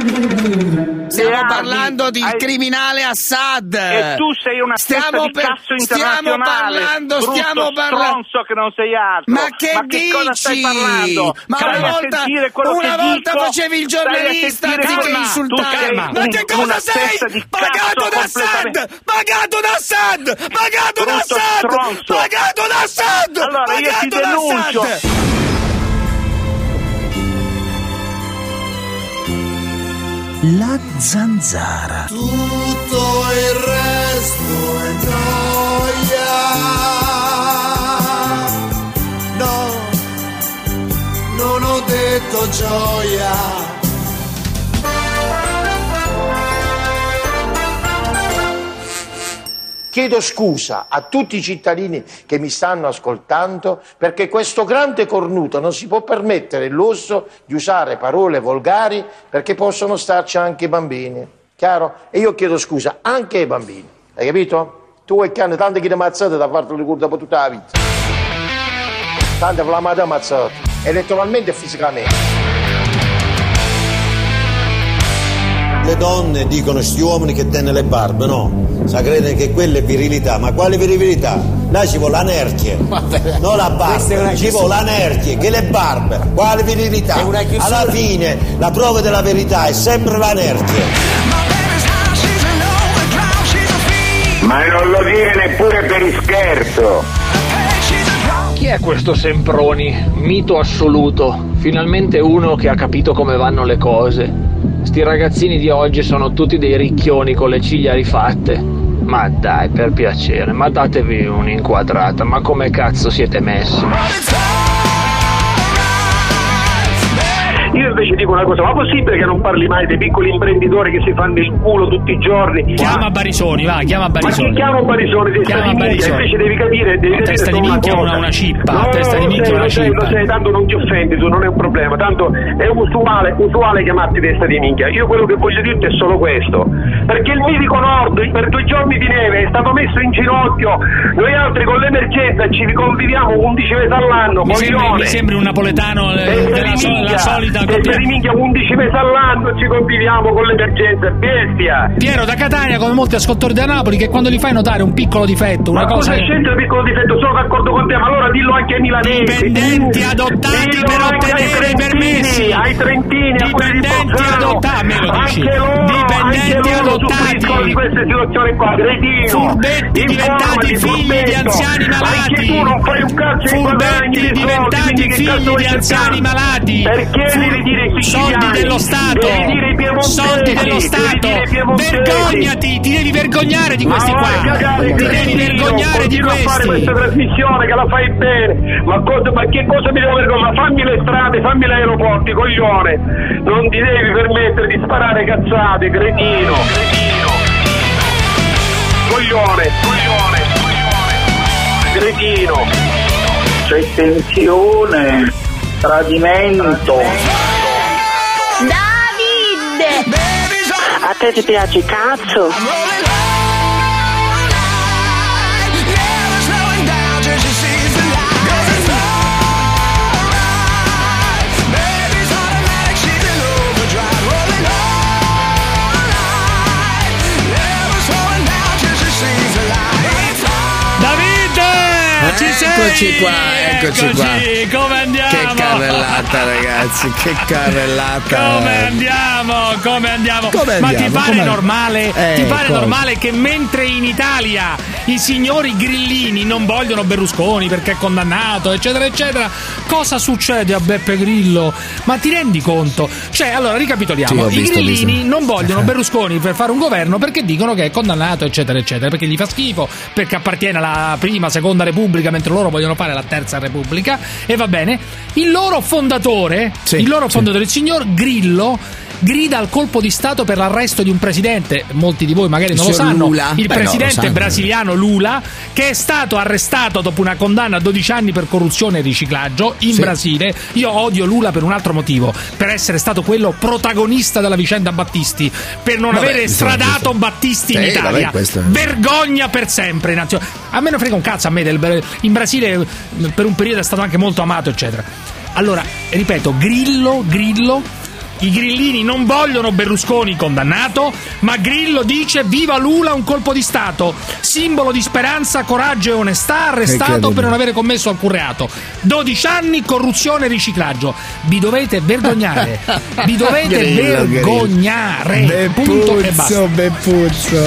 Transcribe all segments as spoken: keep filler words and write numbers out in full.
Stiamo parlando di hai... criminale Assad. E tu sei una stiamo di per... cazzo Stiamo parlando, stiamo parlando. stronzo che non sei altro. Ma che ma dici? Che cosa stai parlando? Ma stai una volta, una volta dico, facevi il giornalista anziché insultare. Ma un, che cosa sei? Pagato da Assad! Pagato da Assad! Pagato da Assad! Pagato da Assad! Allora io ti denuncio. La zanzara. Tutto il resto è gioia. No, non ho detto gioia. Chiedo scusa a tutti i cittadini che mi stanno ascoltando perché questo grande cornuto non si può permettere il lusso di usare parole volgari perché possono starci anche i bambini, chiaro? E io chiedo scusa anche ai bambini, hai capito? Tu vuoi che hanno tante che ti ammazzate da farti le cure dopo tutta la vita, tante flammate ammazzate, elettoralmente e fisicamente. Le donne dicono sti uomini che tenne le barbe, no? Sa crede che quella è virilità, ma quale virilità? Là ci vuole la nerchie, non la barba, ci vuole la nerchie, che le barbe, quale virilità? Alla fine la prova della verità è sempre la nerchie. Ma non lo dire neppure per ischerzo. Chi è questo Semproni? Mito assoluto. Finalmente uno che ha capito come vanno le cose. Sti ragazzini di oggi sono tutti dei ricchioni con le ciglia rifatte. Ma dai, per piacere, ma datevi un'inquadrata, ma come cazzo siete messi? Io invece dico una cosa, ma possibile che non parli mai dei piccoli imprenditori che si fanno il culo tutti i giorni? Chiama Barisoni, va, chiama Barisoni. Ma chi chiama Barisoni? Testa di minchia, invece devi capire, devi no, testa di minchia è una, una cippa, no, testa di minchia è una sei, cippa. Lo sei, tanto non ti offendi tu, non è un problema, tanto è usuale, usuale chiamarti testa di minchia. Io quello che voglio dirti è solo questo, perché il mitico Nord per due giorni di neve è stato messo in ginocchio, noi altri con l'emergenza ci conviviamo undici mesi all'anno, mi sembri, mi sembri un napoletano eh, della so, la solita testa di minchia undici mesi all'anno ci conviviamo con l'emergenza, bestia. Piero da Catania, come molti ascoltatori da Napoli, che quando gli fai notare un piccolo difetto, una ma cosa cosa c'entra il piccolo difetto? Sono d'accordo con te, ma allora dillo anche ai milanesi. Dipendenti adottati dillo per ottenere i permessi. Ai trentini, dipendenti adottati, me lo dici. Anche loro, dipendenti anche loro adottati di queste situazioni qua, cretino. Furbetti diventati figli di anziani malati. Anche tu non fai un cazzo di Furbetti diventati figli di anziani malati. Perché devi dire soldi dello Stato, soldi dello Stato, vergognati, ti devi vergognare di questi qua, ti devi vergognare di questi. Ma fare questa trasmissione che la fai bene, ma, cosa, ma che cosa mi devo vergognare? Ma fammi le strade, fammi gli aeroporti, coglione, non ti devi permettere di sparare cazzate, cretino, cretino, coglione, coglione, coglione, cretino, c'è tensione, tradimento. Davide! A te ti piace il cazzo? Ci sei? Eccoci qua, eccoci, eccoci qua. Come andiamo? Che carrellata, ragazzi, che carrellata. Come andiamo? Come andiamo? Come Ma andiamo? ti pare Come... normale? Eh, ti pare cosa? normale che mentre in Italia i signori grillini non vogliono Berlusconi perché è condannato, eccetera, eccetera, cosa succede a Beppe Grillo? Ma ti rendi conto? Cioè, allora ricapitoliamo. Sì, I visto, grillini visto. non vogliono Berlusconi per fare un governo perché dicono che è condannato, eccetera, eccetera, perché gli fa schifo, perché appartiene alla prima, seconda Repubblica, mentre loro vogliono fare la terza Repubblica, e va bene. Il loro fondatore, sì, il loro sì. fondatore, il signor Grillo, grida al colpo di stato per l'arresto di un presidente, molti di voi magari non lo sanno, Lula. il Beh, presidente no, lo sanno. brasiliano Lula, che è stato arrestato dopo una condanna a dodici anni per corruzione e riciclaggio in sì. Brasile. Io odio Lula per un altro motivo, per essere stato quello protagonista della vicenda Battisti, per non Vabbè, aver estradato questo. Battisti in Sì, Italia. vabbè, è... Vergogna per sempre in azio- a me non frega un cazzo, a me del, in Brasile per un periodo è stato anche molto amato, eccetera. Allora, ripeto, Grillo, Grillo I grillini non vogliono Berlusconi condannato, ma Grillo dice viva Lula, un colpo di Stato, simbolo di speranza, coraggio e onestà, arrestato per non avere commesso alcun reato. dodici anni, corruzione e riciclaggio. Vi dovete vergognare. Vi dovete Grillo, vergognare. Grillo. Punto e basta. Beppuzzo.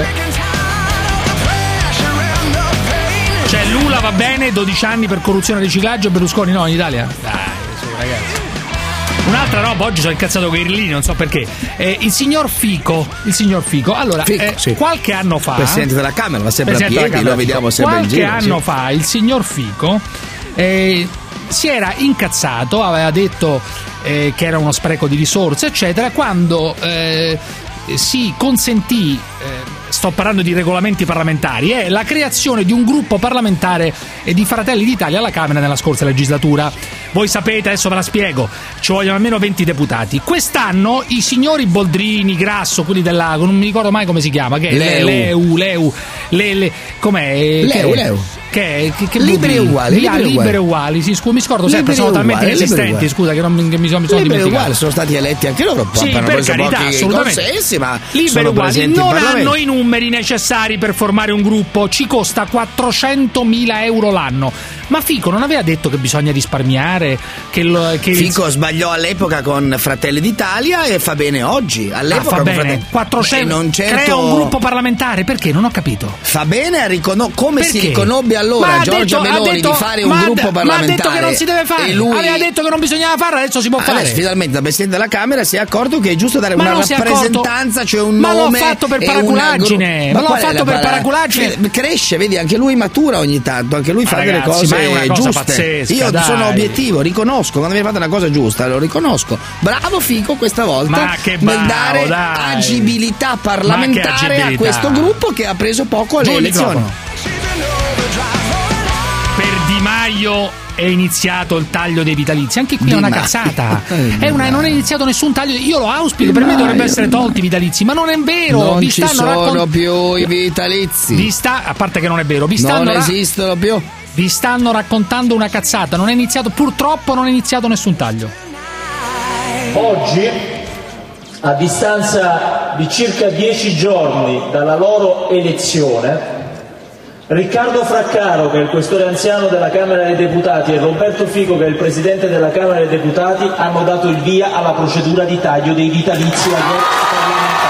Cioè Lula va bene, dodici anni per corruzione e riciclaggio, Berlusconi no in Italia? Dai, su ragazzi. Un'altra roba, oggi sono incazzato con i grillini, non so perché. Eh, il signor Fico, il signor Fico, allora, Fico, eh, sì. qualche anno fa, Presidente della Camera, ma sempre a piedi, Camera, lo vediamo sempre in qualche giro. anno sì. fa il signor Fico eh, si era incazzato, aveva detto eh, che era uno spreco di risorse, eccetera, quando eh, si consentì, eh, sto parlando di regolamenti parlamentari, è la creazione di un gruppo parlamentare di Fratelli d'Italia alla Camera nella scorsa legislatura. Voi sapete, adesso ve la spiego, ci vogliono almeno venti deputati. Quest'anno i signori Boldrini, Grasso, quelli della, non mi ricordo mai come si chiama, che è Leu, Leu, le, le, com'è? Leu, Leu. Che, che, che liberi e uguali, liberi, liberi liberi e uguali, sì, scusa, mi scordo sempre, sono talmente inesistenti, scusa che non mi, che mi sono, mi sono liberi dimenticato. uguali, sono stati eletti anche loro, sì, hanno per preso carità, pochi assolutamente. consensi, ma liberi sono uguali, presenti non in Parlamento. hanno i numeri necessari per formare un gruppo, ci costa quattrocentomila euro l'anno. Ma Fico non aveva detto che bisogna risparmiare, che, lo, che Fico il... sbagliò all'epoca con Fratelli d'Italia e fa bene oggi. All'epoca ah, fa bene. Fratelli... quattrocento non certo... crea un gruppo parlamentare, perché? Non ho capito. Fa bene a riconos- come perché? si riconobbe allora Giorgia detto, Meloni detto, di fare un ma gruppo d- parlamentare. Ma ha detto che non si deve fare. E lui... aveva detto che non bisognava farlo, adesso si può fare. Adesso finalmente da Presidente della Camera si è accorto che è giusto dare ma una rappresentanza, cioè un ma nome. Ma l'ho fatto per e paraculaggine. Una... Ma, ma l'ho fatto per paraculaggine. Cresce, vedi, anche lui matura ogni tanto, anche lui ma fa ragazzi, delle cose ma è una cosa giuste. Pazzesca, Io dai. sono obiettivo, riconosco quando viene fatta una cosa giusta, lo riconosco. Bravo Fico questa volta ma che bravo, nel dare dai. agibilità parlamentare agibilità. a questo gruppo che ha preso poco alle Giù elezioni. Per Di Maio è iniziato il taglio dei vitalizi, anche qui Di è una Ma- cazzata. È una, non è iniziato nessun taglio. Io lo auspico, per me dovrebbero essere tolti i vitalizi, ma non è vero. Non vi ci stanno sono raccont- più i vitalizi. Vi sta, a parte che non è vero, vi stanno non ra- esistono più. Vi stanno raccontando una cazzata. Non è iniziato, purtroppo non è iniziato nessun taglio. Oggi, a distanza di circa dieci giorni dalla loro elezione, Riccardo Fraccaro, che è il questore anziano della Camera dei Deputati, e Roberto Fico, che è il presidente della Camera dei Deputati, hanno dato il via alla procedura di taglio dei vitalizi agli ex parlamentari.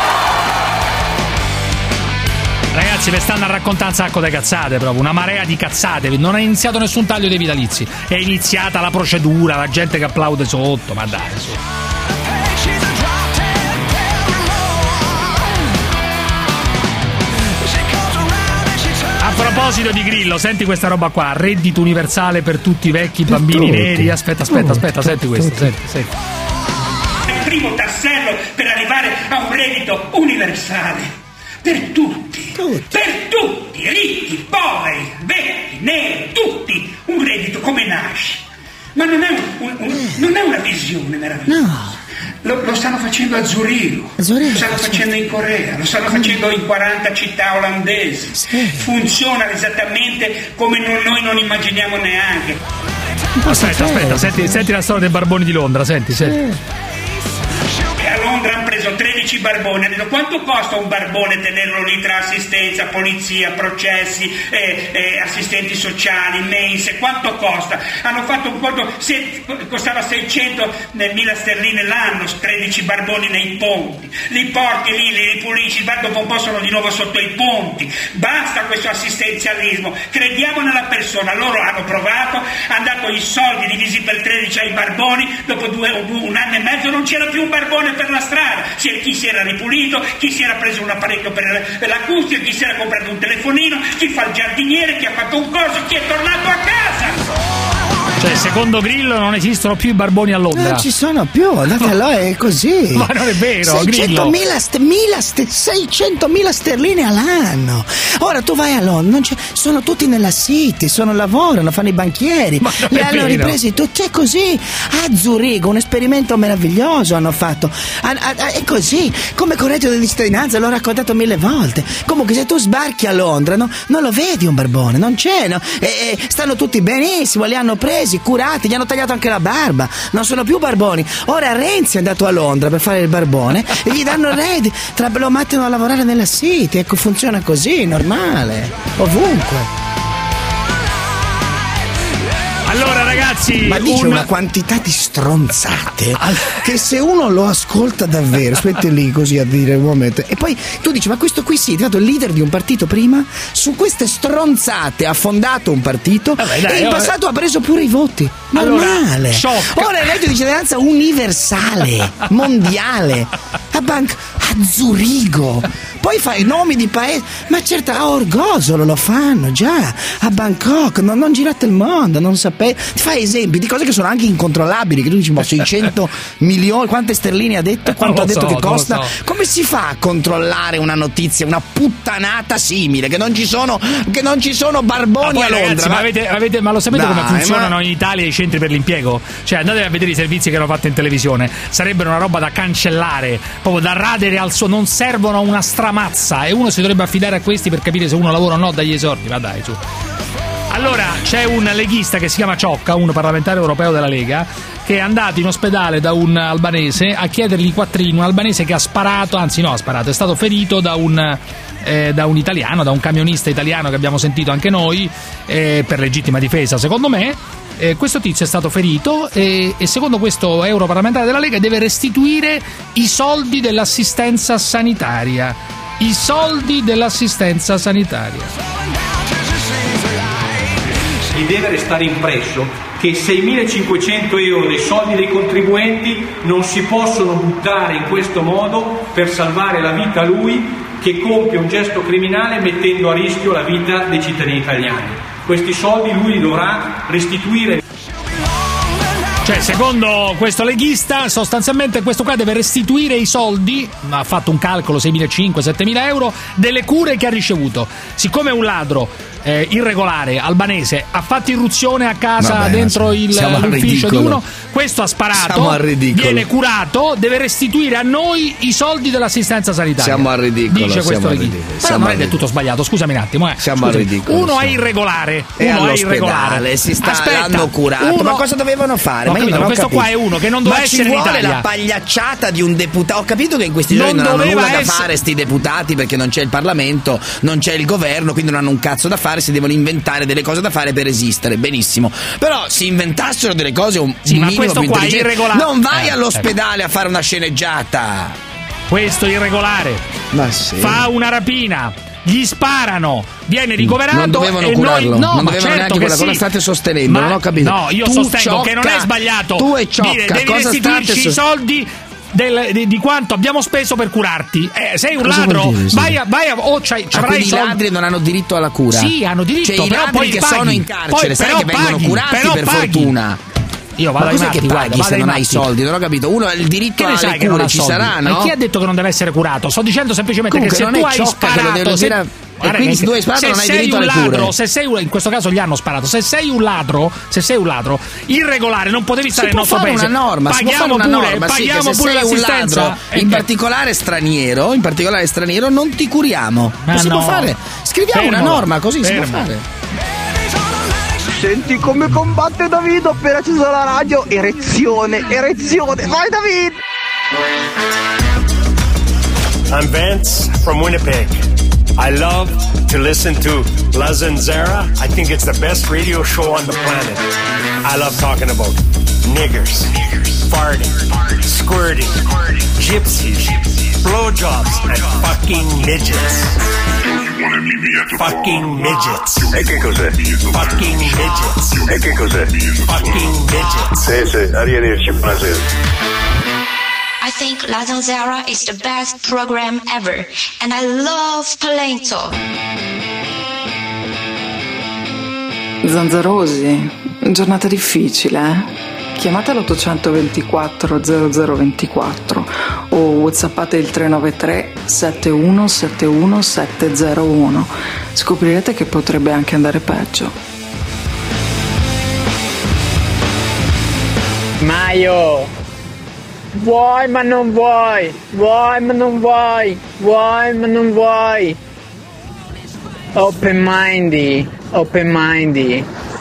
Ragazzi, vi stanno a raccontare un sacco di cazzate, proprio una marea di cazzate. Non è iniziato nessun taglio dei vitalizi, è iniziata la procedura, la gente che applaude sotto, ma dai, su. A proposito di Grillo, senti questa roba qua, reddito universale per tutti i vecchi bambini tutti. neri. Aspetta, aspetta, aspetta, senti questo, senti, senti. Il primo tassello per arrivare a un reddito universale per tutti, tutti. per tutti, ricchi, poveri, vecchi, neri, tutti, un reddito come nasce. Ma non è, un, un, un, non è una visione meravigliosa. No. Lo, lo stanno facendo a Zurigo, Zurigo lo stanno facendo in Corea, lo stanno facendo in quaranta città olandesi. Sì. Funziona esattamente come non, noi non immaginiamo neanche. Aspetta, aspetta, senti, senti la storia dei barboni di Londra, senti, senti. A Londra hanno preso tredici barboni, hanno detto quanto costa un barbone tenerlo lì tra assistenza, polizia, processi, eh, eh, assistenti sociali, mense, quanto costa? Hanno fatto un conto, se, costava seicentomila sterline l'anno, tredici barboni nei ponti, li porti lì, li ripulisci, dopo un po' sono di nuovo sotto i ponti, basta questo assistenzialismo, crediamo nella persona. Loro hanno provato, hanno dato i soldi divisi per tredici ai barboni, dopo due, un anno e mezzo non c'era più un barbone per la strada, chi si era ripulito, chi si era preso un apparecchio per, per l'acustica, chi si era comprato un telefonino, chi fa il giardiniere, chi ha fatto un coso, chi è tornato a casa. Cioè, secondo Grillo non esistono più i barboni a Londra. Non ci sono più, andate allora, è così. Ma non è vero, seicentomila st- st- seicentomila sterline all'anno. Ora tu vai a Londra, non c'è, sono tutti nella City, sono lavorano, fanno i banchieri. Li hanno ripresi tutti, è così. A Zurigo un esperimento meraviglioso hanno fatto. A, a, a, è così, come con il reddito di cittadinanza, l'ho raccontato mille volte. Comunque se tu sbarchi a Londra, no, non lo vedi un barbone, non c'è, no? E, e stanno tutti benissimo, li hanno presi. presi, curati, gli hanno tagliato anche la barba, non sono più barboni. Ora Renzi è andato a Londra per fare il barbone e gli danno il reddito, tra, lo mettono a lavorare nella City, ecco, funziona così, normale, ovunque. Allora ragazzi, ma dice un... una quantità di stronzate che se uno lo ascolta davvero, aspetta lì così a dire un momento, e poi tu dici ma questo qui sì, è diventato il leader di un partito prima, su queste stronzate ha fondato un partito. Vabbè, dai, e in passato ha preso pure i voti, normale. Allora, ora il reddito di cittadinanza universale, mondiale, a, Bank- a Zurigo, poi fa i nomi di paesi, ma certo a Orgosolo lo fanno già, a Bangkok, non, non girate il mondo, non sapete, ti fai esempi di cose che sono anche incontrollabili, che tu dici ma seicento milioni, quante sterline ha detto, quanto ha detto so, che costa, so. Come si fa a controllare una notizia, una puttanata simile, che non ci sono, che non ci sono barboni ma poi, a Londra, ragazzi, ma... Ma, avete, avete, ma lo sapete Dai, come funzionano ma... in Italia i centri per l'impiego? Cioè andate a vedere i servizi che hanno fatto in televisione, sarebbero una roba da cancellare, proprio da radere al suo, non servono a una stramazza, e uno si dovrebbe affidare a questi per capire se uno lavora o no dagli esordi, ma dai su. Allora c'è un leghista che si chiama Ciocca, un parlamentare europeo della Lega, che è andato in ospedale da un albanese a chiedergli i quattrini, un albanese che ha sparato, anzi no ha sparato, è stato ferito da un, eh, da un italiano, da un camionista italiano che abbiamo sentito anche noi, eh, per legittima difesa secondo me. Eh, questo tizio è stato ferito e, e secondo questo europarlamentare della Lega deve restituire i soldi dell'assistenza sanitaria, i soldi dell'assistenza sanitaria. Gli deve restare impresso che seimilacinquecento euro dei soldi dei contribuenti non si possono buttare in questo modo per salvare la vita a lui che compie un gesto criminale mettendo a rischio la vita dei cittadini italiani. Questi soldi lui li dovrà restituire. Cioè, secondo questo leghista, sostanzialmente questo qua deve restituire i soldi, ha fatto un calcolo seimilacinquecento settemila euro, delle cure che ha ricevuto. Siccome è un ladro eh, irregolare albanese ha fatto irruzione a casa, vabbè, dentro il, l'ufficio di uno, questo ha sparato, viene curato, deve restituire a noi i soldi dell'assistenza sanitaria. Siamo al ridicolo, dice questo leghista. Però non è del tutto sbagliato, scusami un attimo, eh. Siamo al ridicolo. Uno siamo. è irregolare, e uno è all'ospedale irregolare. si sta Aspetta, l'hanno curato, uno... ma cosa dovevano fare? No, ma io capito, non ho questo capito. qua è uno che non doveva ma essere ci in vuole Italia. la pagliacciata di un deputato. Ho capito che in questi giorni non, non hanno nulla essere... da fare sti deputati, perché non c'è il Parlamento, non c'è il governo, quindi non hanno un cazzo da fare, si devono inventare delle cose da fare per esistere. Benissimo, però si inventassero delle cose un sì, minimo ma questo più qua è intelligenti. irregolare. Non vai eh, all'ospedale eh. a fare una sceneggiata. Questo è irregolare. Ma sì. Fa una rapina, gli sparano, viene ricoverato. Non dovevano e curarlo, noi, no, non ma dovevano certo neanche quella sì. cosa state sostenendo, ma, non ho capito. No, io tu sostengo Ciocca, che non è sbagliato. Tu e Ciocca, dire, devi cosa restituirci state i soldi del, di, di quanto abbiamo speso per curarti. Eh, sei un cosa ladro, dire, vai a, vai a o c'hai, ah, quindi i ladri non hanno diritto alla cura? Sì, hanno diritto, cioè, però i ladri poi che paghi. sono in carcere, poi, sai che vengono paghi, curati per paghi. fortuna. Io vado ma cos'è ai matti, che paghi guarda, se non matti. hai soldi? Non ho capito. Uno ha il diritto alle sai cure, ci sarà, no? Ma chi ha detto che non deve essere curato? Sto dicendo semplicemente comunque che se tu hai sparato, se... e quindi se tu hai sparato non hai diritto alle ladro, cure. Se sei un, in questo caso gli hanno sparato. Se sei un ladro, se sei un ladro irregolare, non potevi stare nel nostro paese. Si può fare una norma, paghiamo una pure, norma, paghiamo sì, che se pure sei l'assistenza. Un ladro, in che... particolare straniero, in particolare straniero, non ti curiamo. Ma lo si no. può fare. Scriviamo Fermo. una norma, così Fermo. si può fare. Senti come combatte David, ho appena acceso la radio, erezione, erezione, vai David! I'm Vance from Winnipeg. I love to listen to La Zanzara. I think it's the best radio show on the planet. I love talking about niggers, farting, squirting, gypsies, blowjobs, and fucking midgets. Fucking midgets. E che cos'è? Fucking midgets. E che cos'è? Fucking midgets. Sì, sì, arrivederci, buonasera. I think La Zanzara is the best program ever, and I love Polento. Zanzarosi, giornata difficile, eh? Chiamate l'ottocentoventiquattro zero zero ventiquattro o whatsappate il tre nove tre sette uno sette uno sette zero uno. Scoprirete che potrebbe anche andare peggio. Maio, vuoi ma non vuoi, vuoi ma non vuoi, vuoi ma non vuoi. Open mindy, open mindy.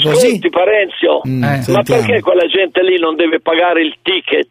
così. Ascolti Parenzio, Mm, ma sentiamo. perché quella gente lì non deve pagare il ticket?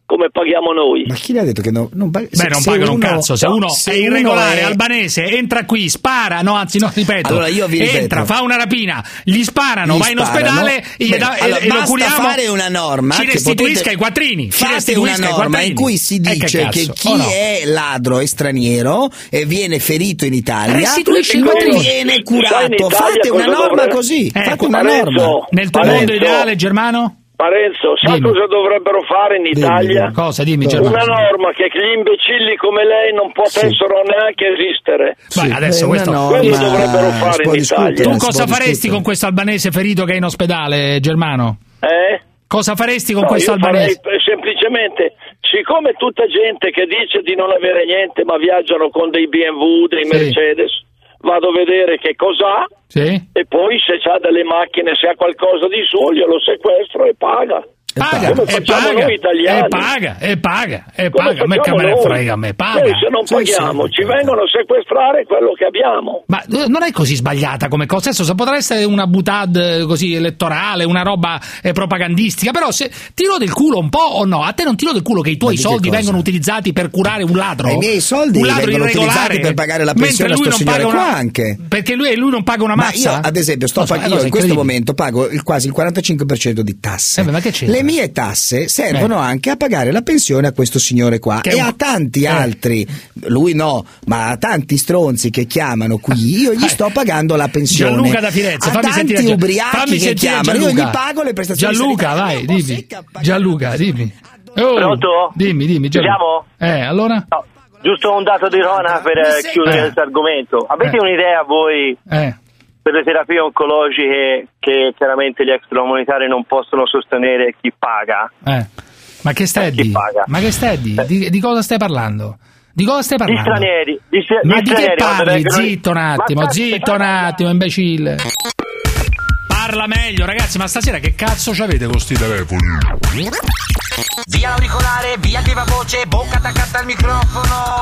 come paghiamo noi. Ma chi l'ha detto che no, non pag- Beh, se, non pagano uno, un cazzo. Se uno se è irregolare, è... albanese, entra qui, spara, no, anzi, no, ripeto. Allora io vi ripeto. Entra, fa una rapina, gli sparano, gli va in sparano. ospedale Beh, e, da, allora, e lo curiamo. fare una norma ci che restituisca potete... i quattrini. Ci Fate una norma in cui si dice che, che chi oh, no. è ladro è straniero e viene ferito in Italia restituisce i quattrini, viene curato. Fate una norma dovrebbe... così. Eh, Fate una Parenzo, norma. Nel tuo Parenzo. mondo ideale, Germano? Parenzo, sa Dimmi. cosa dovrebbero fare in Italia? Dimmi. Cosa? Dimmi, Germano. Una norma che gli imbecilli come lei non potessero sì. neanche esistere. Sì, Beh, adesso questo quello dovrebbero fare in Italia. Tu cosa faresti con questo albanese ferito che è in ospedale, Germano? Eh? Cosa faresti con no, questo io albanese? Farei semplicemente, siccome tutta gente che dice di non avere niente ma viaggiano con dei B M W, dei Sì. Mercedes, vado a vedere che cos'ha Sì. e poi se ha delle macchine, se ha qualcosa di suo, glielo sequestro e paga. Paga, come e facciamo paga, noi italiani. e paga, e paga, e Come paga, a me che facciamo me ne noi? frega a me, paga. Noi se non Sì, paghiamo sì. ci vengono a sequestrare quello che abbiamo. Ma eh, non è così sbagliata come cosa, adesso potrà essere una butad eh, così elettorale, una roba eh, propagandistica, però se ti rode il culo un po' o no? A te non ti rode il culo che i tuoi Ma di che soldi cosa? vengono utilizzati per curare un ladro? I miei soldi un ladro vengono irregolare, utilizzati per pagare la mentre pensione a lui sto non signore paga qua una... anche. Perché lui, lui non paga una Ma mazza? io, ad esempio, sto No, pag- è una io cosa in questo incredibile. momento pago il, quasi il quarantacinque per cento di tasse. Eh beh, ma che c'entra? Le mie tasse servono Eh. anche a pagare la pensione a questo signore qua Che e è un- a tanti Eh. altri, lui no, ma a tanti stronzi che chiamano qui, io gli Eh. sto pagando la pensione. Gianluca da Firenze, a fammi tanti sentire ubriachi fammi che sentire chiamano, io Gianluca. gli pago le prestazioni Gianluca, sanitarie. vai, dimmi. Gianluca, dimmi. Oh, Pronto? Dimmi, dimmi, Ci Gianluca. siamo? Eh, allora? No, giusto un dato di Rona per eh, chiudere Eh. questo argomento. Avete Eh. un'idea voi Eh. per le terapie oncologiche che chiaramente gli extracomunitari non possono sostenere chi paga? Eh. Ma che stai a Chi di? paga? Ma che stai a di? Di, di cosa stai parlando? Di cosa stai Gli parlando? stranieri. Gli stra- Ma gli di che stranieri, quando parli? vengono- Zitto un attimo, Ma cazzo, zitto un attimo, imbecille. Parla meglio, ragazzi, ma stasera che cazzo c'avete con sti telefoni? Via l'auricolare, via il viva voce, bocca attaccata al microfono.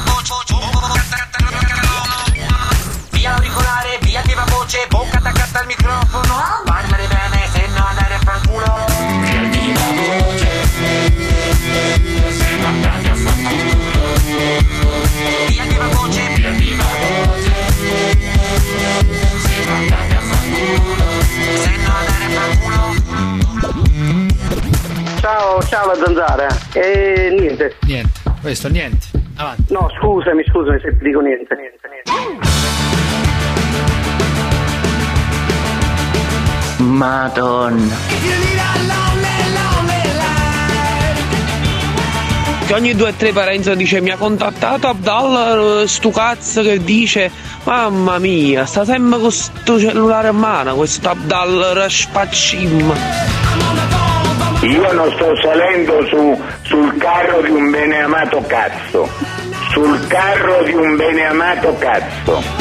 Via l'auricolare, via il viva voce, bocca attaccata al microfono. Parlare bene, se no andare a fanculo. Via il viva voce, se no andare a fanculo. Via il viva voce, via il viva voce, se no andare a fanculo. Se no andare a fanculo. Ciao, ciao la zanzara. E niente. Niente, questo niente. Avanti. No, scusami, scusami se ti dico niente, niente, niente. Madonna. Che ogni due o tre Parenzo dice mi ha contattato Abdal, stu cazzo che dice mamma mia, sta sempre con sto cellulare a mano, questo Abdal Raspaccim. Io non sto salendo su, sul carro di un beneamato cazzo. Sul carro di un beneamato cazzo.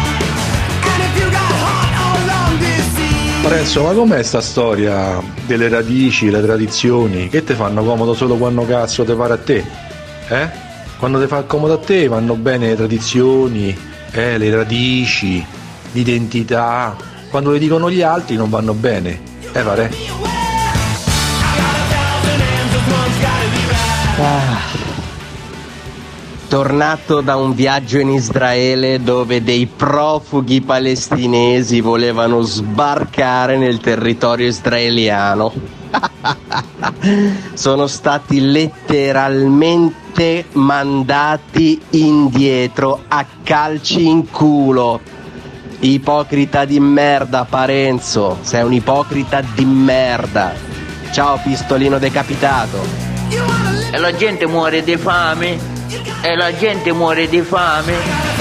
Parenzo, ma com'è sta storia delle radici, le tradizioni? Che te fanno comodo solo quando cazzo te pare a te? Eh? Quando te fa comodo a te vanno bene le tradizioni, eh, le radici, l'identità. Quando le dicono gli altri non vanno bene. Eh pare? Ah. Tornato da un viaggio in Israele dove dei profughi palestinesi volevano sbarcare nel territorio israeliano. Sono stati letteralmente mandati indietro a calci in culo. Ipocrita di merda, Parenzo, sei un ipocrita di merda. Ciao pistolino decapitato. E la gente muore di fame. E la gente muore di fame.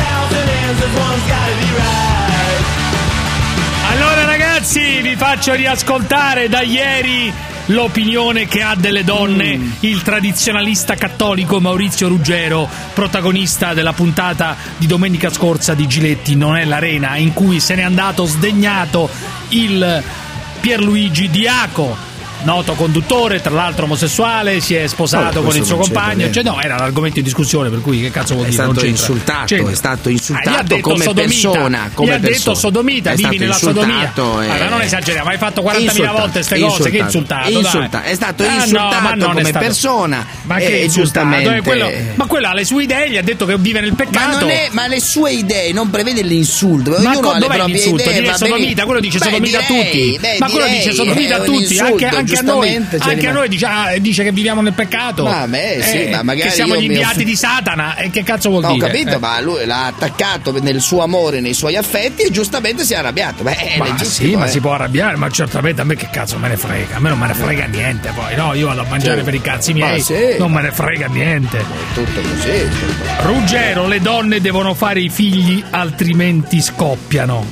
Allora ragazzi, vi faccio riascoltare da ieri l'opinione che ha delle donne mm. il tradizionalista cattolico Maurizio Ruggero, protagonista della puntata di domenica scorsa di Giletti non è l'arena, in cui se n'è andato sdegnato il Pierluigi Diaco. noto conduttore, tra l'altro omosessuale, si è sposato No, con il questo suo non compagno, c'entra cioè no, era l'argomento in discussione, per cui che cazzo vuol È dire? stato Non c'entra. insultato, C'entra. è stato Ah, gli ha insultato detto come sodomita, persona, come gli ha detto persona. sodomita, È vivi stato nella sodomia. insultato, eh. Allora non esageriamo, hai fatto quarantamila Insultato, volte queste cose, che insultato, insultato. dai. È stato Ah, no, insultato ma non è come stato- persona. Ma e che insultato? giustamente Eh, quello- ma quello ha le sue idee, gli ha detto che vive nel Ma, peccato. non è, ma le sue idee non prevede l'insulto. Ma Ognuno co- ha le dov'è proprie l'insulto? idee, Dire va sodomita, benissimo. quello dice Beh, sodomita a direi, tutti. beh, Ma quello direi, dice sodomita è a un tutti, insulto, anche, anche a noi, giustamente, cioè, anche a ma- noi dice, ah, dice che viviamo nel peccato. Vabbè, sì, Eh, ma magari che siamo io gli mi inviati off- di Satana, e che cazzo vuol No, ho dire? capito, Eh. ma lui l'ha attaccato nel suo amore, nei suoi affetti e giustamente si è arrabbiato. Beh, è Ma legittimo. sì, ma eh. si può arrabbiare, ma certamente a me che cazzo me ne frega, a me non me ne frega niente poi, no, io vado a mangiare Sì. per i cazzi Ma miei, sì. non me ne frega niente. Tutto così. Ruggero, le donne devono fare i figli altrimenti scoppiano.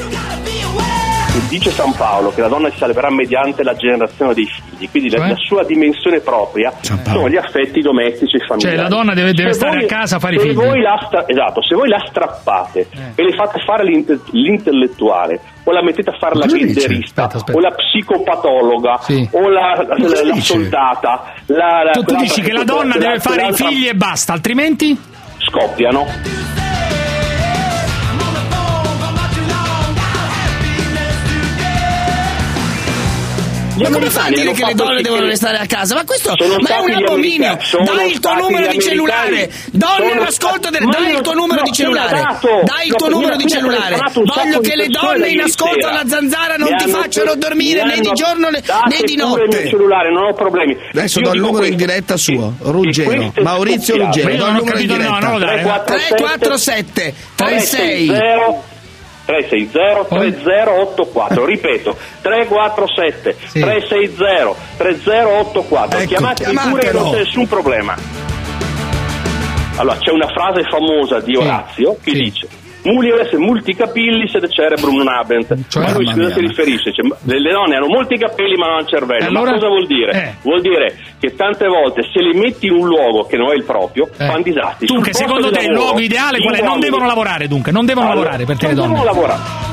Dice San Paolo che la donna si salverà mediante la generazione dei figli, quindi la, Cioè? la sua dimensione propria sono gli affetti domestici e familiari. Cioè la donna deve, deve Se stare voi- a casa a fare i se figli. voi la stra- esatto, se voi la strappate e le fate fare l'inte- l'intellettuale o la mettete a fare la Cosa dice? venderista Aspetta, aspetta. o la psicopatologa Sì. o la, la, Cosa la dice? soldata, la, la, Tu, tu quell'altra dici che la che- donna deve quell'altra- fare i quell'altra- figli e basta, altrimenti? scoppiano. Ma come fa a americani dire hanno che le fatto donne sì devono che- restare a casa? Ma questo Sono ma è stati un gli abominio! americani- sono Dai il tuo stati numero gli di cellulare! americani. Donne Sono all'ascolto del... stati- Dai il tuo Ma numero io- di l'ho cellulare! dato. Dai il L'ho- tuo mi numero ha di appena cellulare! telefonato un sacco Voglio di che le persone donne in ieri ascolto sera. alla zanzara non Mi ti hanno- facciano dormire mi né di hanno- giorno né, date né di pure il mio notte! cellulare, non ho problemi. Adesso Io do il dico numero in questo. diretta suo, E Ruggero, questo è Maurizio scoppiato. Ruggero, Io do il non ho numero in capito, no, diretta. no, dai. tre quattro sette tre sei tre sei zero tre zero otto quattro, ripeto tre quattro sette tre sei zero tre zero otto quattro. Ecco, Chiamatemi pure che non c'è nessun problema. Allora c'è una frase famosa di Orazio che dice: Mulieres multicapillis ed cerebrum non habent. Cioè, ma lui mamma cosa mia, si ma- riferisce? Cioè, le le donne hanno molti capelli ma non hanno cervello. Allora? Ma cosa vuol dire? Eh. Vuol dire che tante volte se li metti in un luogo che non è il proprio fanno disastri. Dunque, Sul posto secondo di te il lavoro, luogo ideale gli qual è? Non uomini- devono lavorare, dunque, non devono Allora, lavorare per te le non donne. devono lavorare.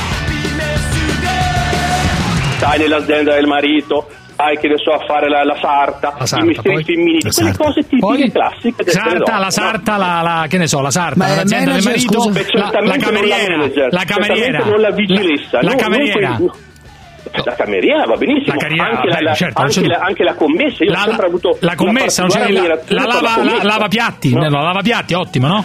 Stai nell'azienda del marito, stai che ne so a fare la, la sarta, La sarta, i mestieri poi? femminili, La quelle sarta. cose tipiche Poi? classiche delle Sarta, donne, la no? sarta, la, la- che ne so, la sarta, Ma è l'azienda del manager, marito, scusa? la, la Certamente non la cameriera, manager, la cameriera, certamente non la vigilessa, la, la no, cameriera. non quel- La cameriera va benissimo, La carriera, anche, vabbè, la, la- certo, anche, non c'è la, anche la commessa. Io La- ho sempre avuto la commessa, non una c'è la, particolare la ammirazione per lava, la, commessa. lava piatti, No. no, lava piatti, ottimo, no?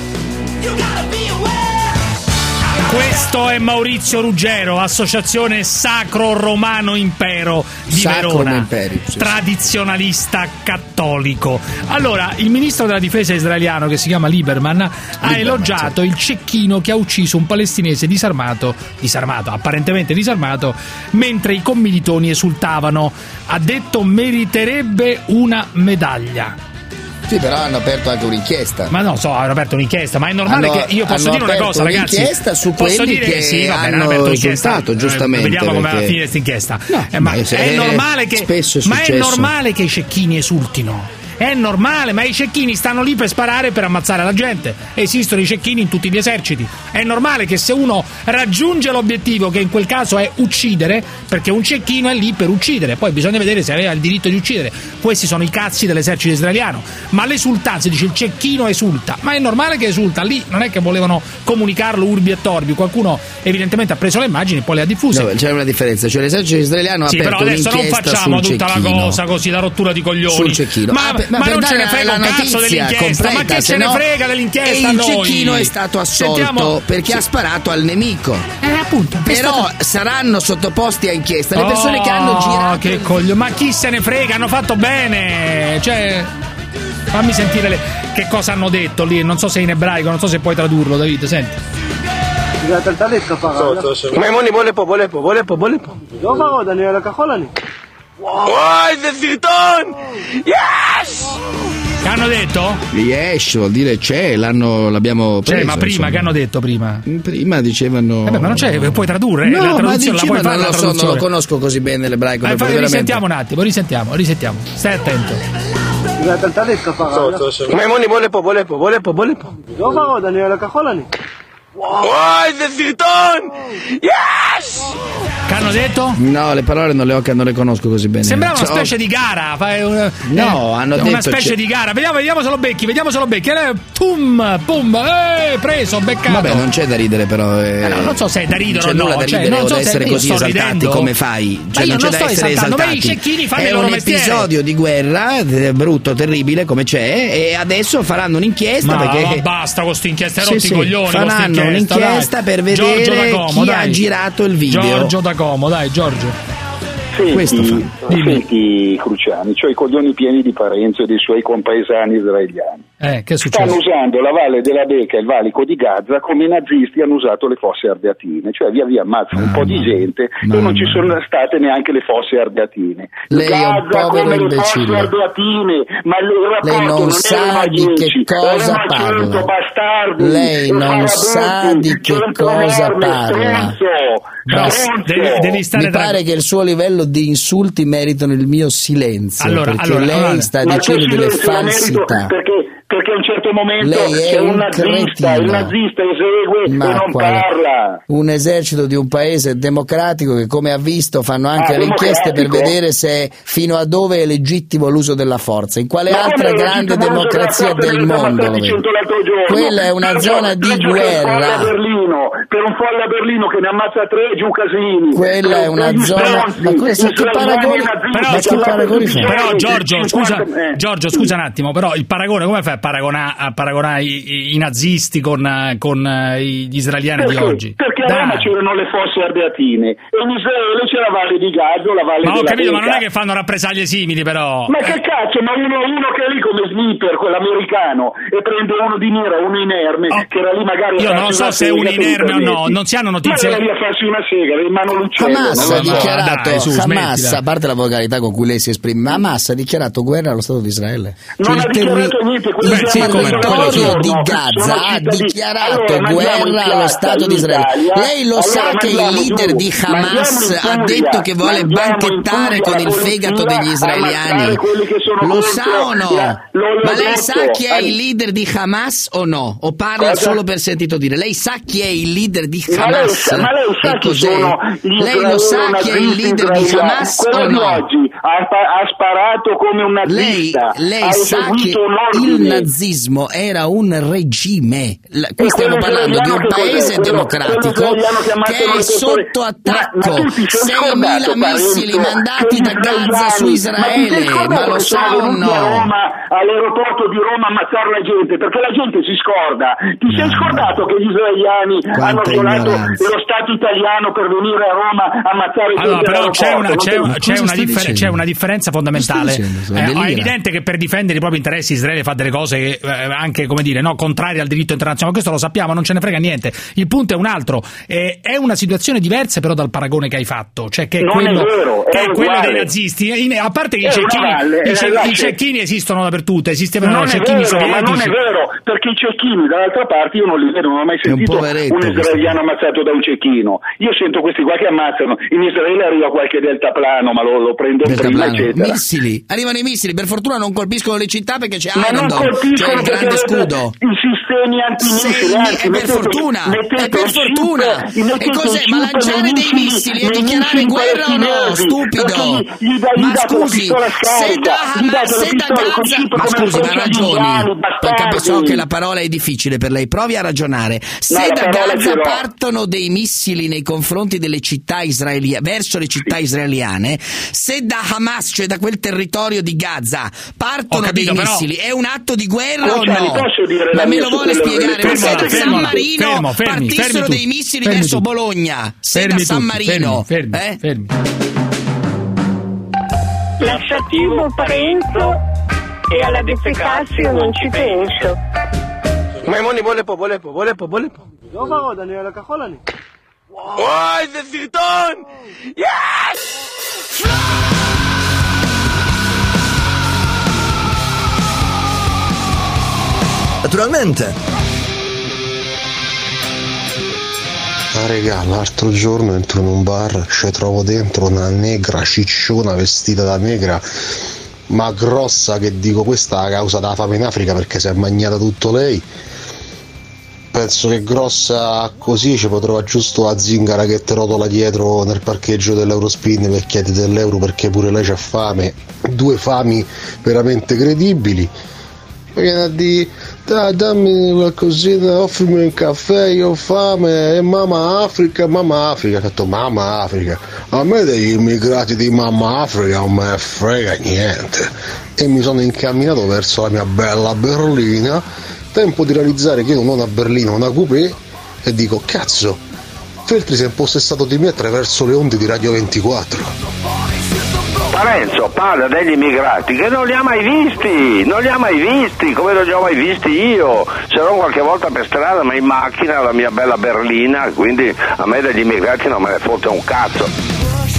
Questo è Maurizio Ruggero, associazione Sacro Romano Impero di Sacro Verona, Imperium, sì, sì. tradizionalista cattolico. Allora, il ministro della difesa israeliano, che si chiama Lieberman, ha elogiato il cecchino che ha ucciso un palestinese disarmato, disarmato, apparentemente disarmato, mentre i commilitoni esultavano. Ha detto meriterebbe una medaglia. Sì, però hanno aperto anche un'inchiesta. Ma no, so, hanno aperto un'inchiesta, ma è normale Hanno- che io posso hanno dire una aperto cosa, ragazzi. un'inchiesta su posso quelli dire che sì, va bene, hanno hanno aperto un'inchiesta. esultato, Eh, giustamente, Vediamo come va a perché- finire questa inchiesta. No, Eh, ma ma se- è normale che spesso è ma è successo. normale che i cecchini esultino. È normale, ma i cecchini stanno lì per sparare, per ammazzare la gente. Esistono i cecchini in tutti gli eserciti. È normale che se uno raggiunge l'obiettivo, che in quel caso è uccidere, perché un cecchino è lì per uccidere, poi bisogna vedere se aveva il diritto di uccidere. Questi sono i cazzi dell'esercito israeliano. Ma l'esultanza, dice il cecchino esulta, ma è normale che esulta. Lì non è che volevano comunicarlo urbi e torbi. Qualcuno evidentemente ha preso le immagini e poi le ha diffuse. No, c'è una differenza, cioè l'esercito israeliano ha Sì, però aperto adesso non un'inchiesta facciamo sul tutta la cecchino. cosa così, la rottura di coglioni. Sul cecchino. Ma, Ah, per- ma per non ce dare ne frega la un cazzo notizia dell'inchiesta, ma completa, che se ce ne no- frega dell'inchiesta E a il noi? cecchino è stato assolto Sentiamo- perché ha sparato al nemico. Eh, appunto. Però saranno sottoposti a inchiesta le persone che hanno Oh, girato. che coglio, ma chi se ne frega, hanno fatto bene. Cioè, fammi sentire le- che cosa hanno detto lì, non so se è in ebraico, non so se puoi tradurlo, David, senti. מימוני בוא lpo, בוא lpo, בוא lpo, בוא lpo. לא ורוד, אני על הכחול אני. וואי, זה סרטון! יס! Che hanno detto? Riesce, vuol dire c'è, l'hanno, l'abbiamo preso. Cioè, ma prima, insomma. che hanno detto prima? Prima dicevano. Eh beh, ma non c'è, puoi tradurre, eh, No, la ma traduzione la puoi dicevano, fare non la lo so, non traduzione. lo conosco così bene l'ebraico. Eh, per fai- veramente- risentiamo un attimo, risentiamo, risentiamo. Stai attento. מימוני בוא lpo, בוא lpo, בוא lpo, בוא lpo. לא ורוד, אני על הכחול אני. וואי, זה סרטון! יס! Che hanno detto? No, le parole non le ho, che non le conosco così bene. Sembrava una Cioè, specie di gara. Fai una, No, eh, hanno una detto specie c'è- di gara. Vediamo, vediamo se lo becchi, vediamo se lo becchi. Eh, Pum, pum, eh, preso, beccato. Vabbè, non c'è da ridere, però. eh, Eh, no, non so se è da ridere non c'è o no, nulla da cioè, ridere non o so da se essere io così sto esaltati ridendo. come fai. Ma Cioè, io non c'è non da sto essere esaltando, ma i esaltati. cecchini fanno il È loro un mestiere. episodio di guerra eh, brutto, terribile come c'è, e adesso faranno un'inchiesta Ma, perché. ma basta con sti inchieste, Sì, rotti sì, i coglioni. con sti faranno inchiesta, un'inchiesta dai. per Giorgio vedere da Como, chi dai. ha girato il video. Giorgio da Como, dai, Giorgio. Questo Senti, senti Cruciani, cioè i coglioni pieni di Parenzo e dei suoi compaesani israeliani. Eh, che è Stanno successo? usando la Valle della Beca e il valico di Gaza come i nazisti hanno usato le fosse ardeatine, cioè via via ammazzano un po' di gente e non ci sono state neanche le fosse ardeatine. Lei è un Gaza povero come le fosse imbecille. ardeatine, ma il rapporto Lei non sa erano di che dieci, cosa erano cento parla. bastardi, Lei e non sa farabutti, di che cento cosa merle, parla. stronzo, Però stronzo. devi, devi stare Mi tra- pare che il suo livello di insulti meritano il mio silenzio, Allora, perché allora, lei allora. sta Ma dicendo questo delle silenzio lo merito falsità. perché, perché a un certo momento Lei è c'è un un nazista, cretino. il nazista esegue Ma e non quale- parla. Un esercito di un paese democratico che, come ha visto, fanno anche Ah, le inchieste per democratico? vedere se fino a dove è legittimo l'uso della forza. In quale Ma altra come è grande legittimo l'uso democrazia della forza del che ne mondo? abbiamo lo vede? cento l'altro giorno? Quella è una Peggio- zona di peggio che il folle a guerra. Berlino, per un folle a Berlino che ne ammazza tre giù Casini. Quella è una Degli zona. stronzi, Ma questo che israeliani paragoni? nazisti, Però, Ma che parlate paragoni di fa? Però gente, Giorgio, scusa, cinquanta eh. Giorgio, scusa un attimo, però il paragone, come fai a paragonare, a paragonare i, i- i nazisti con, eh, con eh, gli israeliani Perché? di oggi? Perché a Dai. Roma c'erano le fosse ardeatine e in Israele c'è la Valle di Gaza, la Valle Ma ho della capito, ma non Beca. è che fanno rappresaglie simili, però. Ma che cazzo, ma uno, uno che è lì come sniper, quell'americano, e prende uno di mira, uno inerme, che era lì magari a Io non farsi so una se è un sega, tu inerme o mi no, permetti. non si hanno notizie. Ma era lì a farsi una sega, in mano l'uccello. Hamas ma ha va- dichiarato, dai, su, Hamas, smettila. a parte la volgarità con cui lei si esprime, ma Hamas ha dichiarato guerra allo Stato di Israele. Non ha il dichiarato niente, quello il che ha mandato territorio al di giorno. Gaza Sono ha cittadini. dichiarato Allora, mandiamo in guerra allo piazza Stato di Israele. l'Italia. Lei lo sa Allora, che il mandiamo leader giù, di mandiamo Hamas in ha Puglia, detto che vuole mandiamo in banchettare Puglia con il la fegato polizia degli a israeliani. ammazzare quelli che sono Lo contro sa o no? la- l'olio Ma lei grotto. sa chi è Eh, il leader di Hamas o no? O parla Cosa? solo per sentito dire? Lei sa chi è il leader di Ma lei, Hamas? sa- ma lei sa E chi cos'è? sono gli Lei lo sa chi è il nazisti leader di israeliani? Hamas Quello o di no? oggi ha, spa- ha sparato come un Lei, nazista. lei ha sa che eseguito un il ordine. nazismo era un regime. La- qui E stiamo quello parlando di un israeliano che cos'è? paese Quello- democratico quello israeliano che che ammazzano è le persone. sotto Ma- attacco. ma tu ti sei seimila scordato, missili Parenzo, mandati che da gli Gaza su israeliani- Ma ti sei Israele. scordato Ma lo che sa sono o venuti a no? Roma, all'aeroporto di Roma, a ammazzare la gente? Perché la gente si scorda. Ti sei scordato che gli israeliani hanno violato ignoranza. lo Stato italiano per venire a Roma a ammazzare Allora, gente però c'è una, all'aeroporto? c'è, Non una, te- c'è, Cosa una sta differ- dicendo? c'è una differenza fondamentale. Cosa sta dicendo? Eh, Delira. è evidente che per difendere i propri interessi Israele fa delle cose che, eh, anche come dire, no, contrarie al diritto internazionale. Questo lo sappiamo, non ce ne frega niente. Il punto è un altro. Eh, è una situazione diversa però dal paragone che hai fatto, cioè che è Non quello, è vero, che è è quello uguale. dei nazisti. In- a parte che i È una cecchini, valle, i, è ce- la- i cecchini esistono dappertutto, esistevano Non i è cecchini vero, ma non è sovietici. vero, perché i cecchini dall'altra parte io non li vedo, non ho mai È un sentito poveretto un questo. israeliano ammazzato da un cecchino. Io sento questi qua che ammazzano, in Israele arriva qualche deltaplano, ma lo, lo prendo prima, Deltaplano. eccetera. Missili, arrivano i missili, per fortuna non colpiscono le città perché c'è Ma Iron non Dome, colpiscono c'è il grande perché avete scudo. i sistemi antimissili, Sei- anzi, è per mettete- fortuna, mettete è per un chip- fortuna. mettete E cos'è? un Ma chip lanciare nei dei missili e nei dichiarare missili guerra o no? palestinesi, Stupido. perché gli, gli dai- gli Ma date la scusi, pistola se scarica, da gli Hamas, date la se da pistola con Gaza, chip ma come scusi, ma frecce agli ragioni, indiani, perché so bastardi. che la parola è difficile per lei, provi a ragionare. Se No, la da parola Gaza ce l'ho. partono dei missili nei confronti delle città israeliane, verso le città israeliane, se da Hamas, cioè da quel territorio di Gaza, partono Ho capito, dei però- missili, è un atto di guerra o Cruciani, no? posso dire Ma la me mia lo su vuole quello spiegare? delle- Ma se da Fermala, San fermala, Marino fermo, fermi, partissero fermi dei tutti, missili fermi verso tutti. Bologna, se Fermi da San tutti, Marino, fermi, eh? fermi, fermi. Lasciativo Parenzo e alla defecazio non ci penso. מימוני בוא לפה, בוא לפה, בוא לפה, בוא לפה. לא ורוד, אני על הכחול אני. וואי, זה סרטון! יס! Naturalmente. Ah regà, l'altro giorno entro in un bar, ci trovo dentro una negra cicciona vestita da negra, ma grossa, che dico questa è la causa della fame in Africa perché si è mangiata tutto lei. penso che grossa così ci potrà giusto a Zingara che te rotola dietro nel parcheggio dell'Eurospin per chiedere dell'euro perché pure lei c'ha fame, due fami veramente credibili. Viene a dire dai, dammi qualcosina, offrimi un caffè, io ho fame, e mamma Africa, mamma Africa. Ho detto mamma Africa, a me degli immigrati di mamma Africa non me ne frega niente. E mi sono incamminato verso la mia bella Berlina, tempo di realizzare che io non ho una berlina, una coupé, e dico cazzo, Feltri si è impossessato di me attraverso le onde di Radio ventiquattro. Parenzo parla degli immigrati che non li ha mai visti, non li ha mai visti, come non li ho mai visti io, se non qualche volta per strada, ma in macchina, la mia bella Berlina, quindi a me degli immigrati non me ne fotte un cazzo.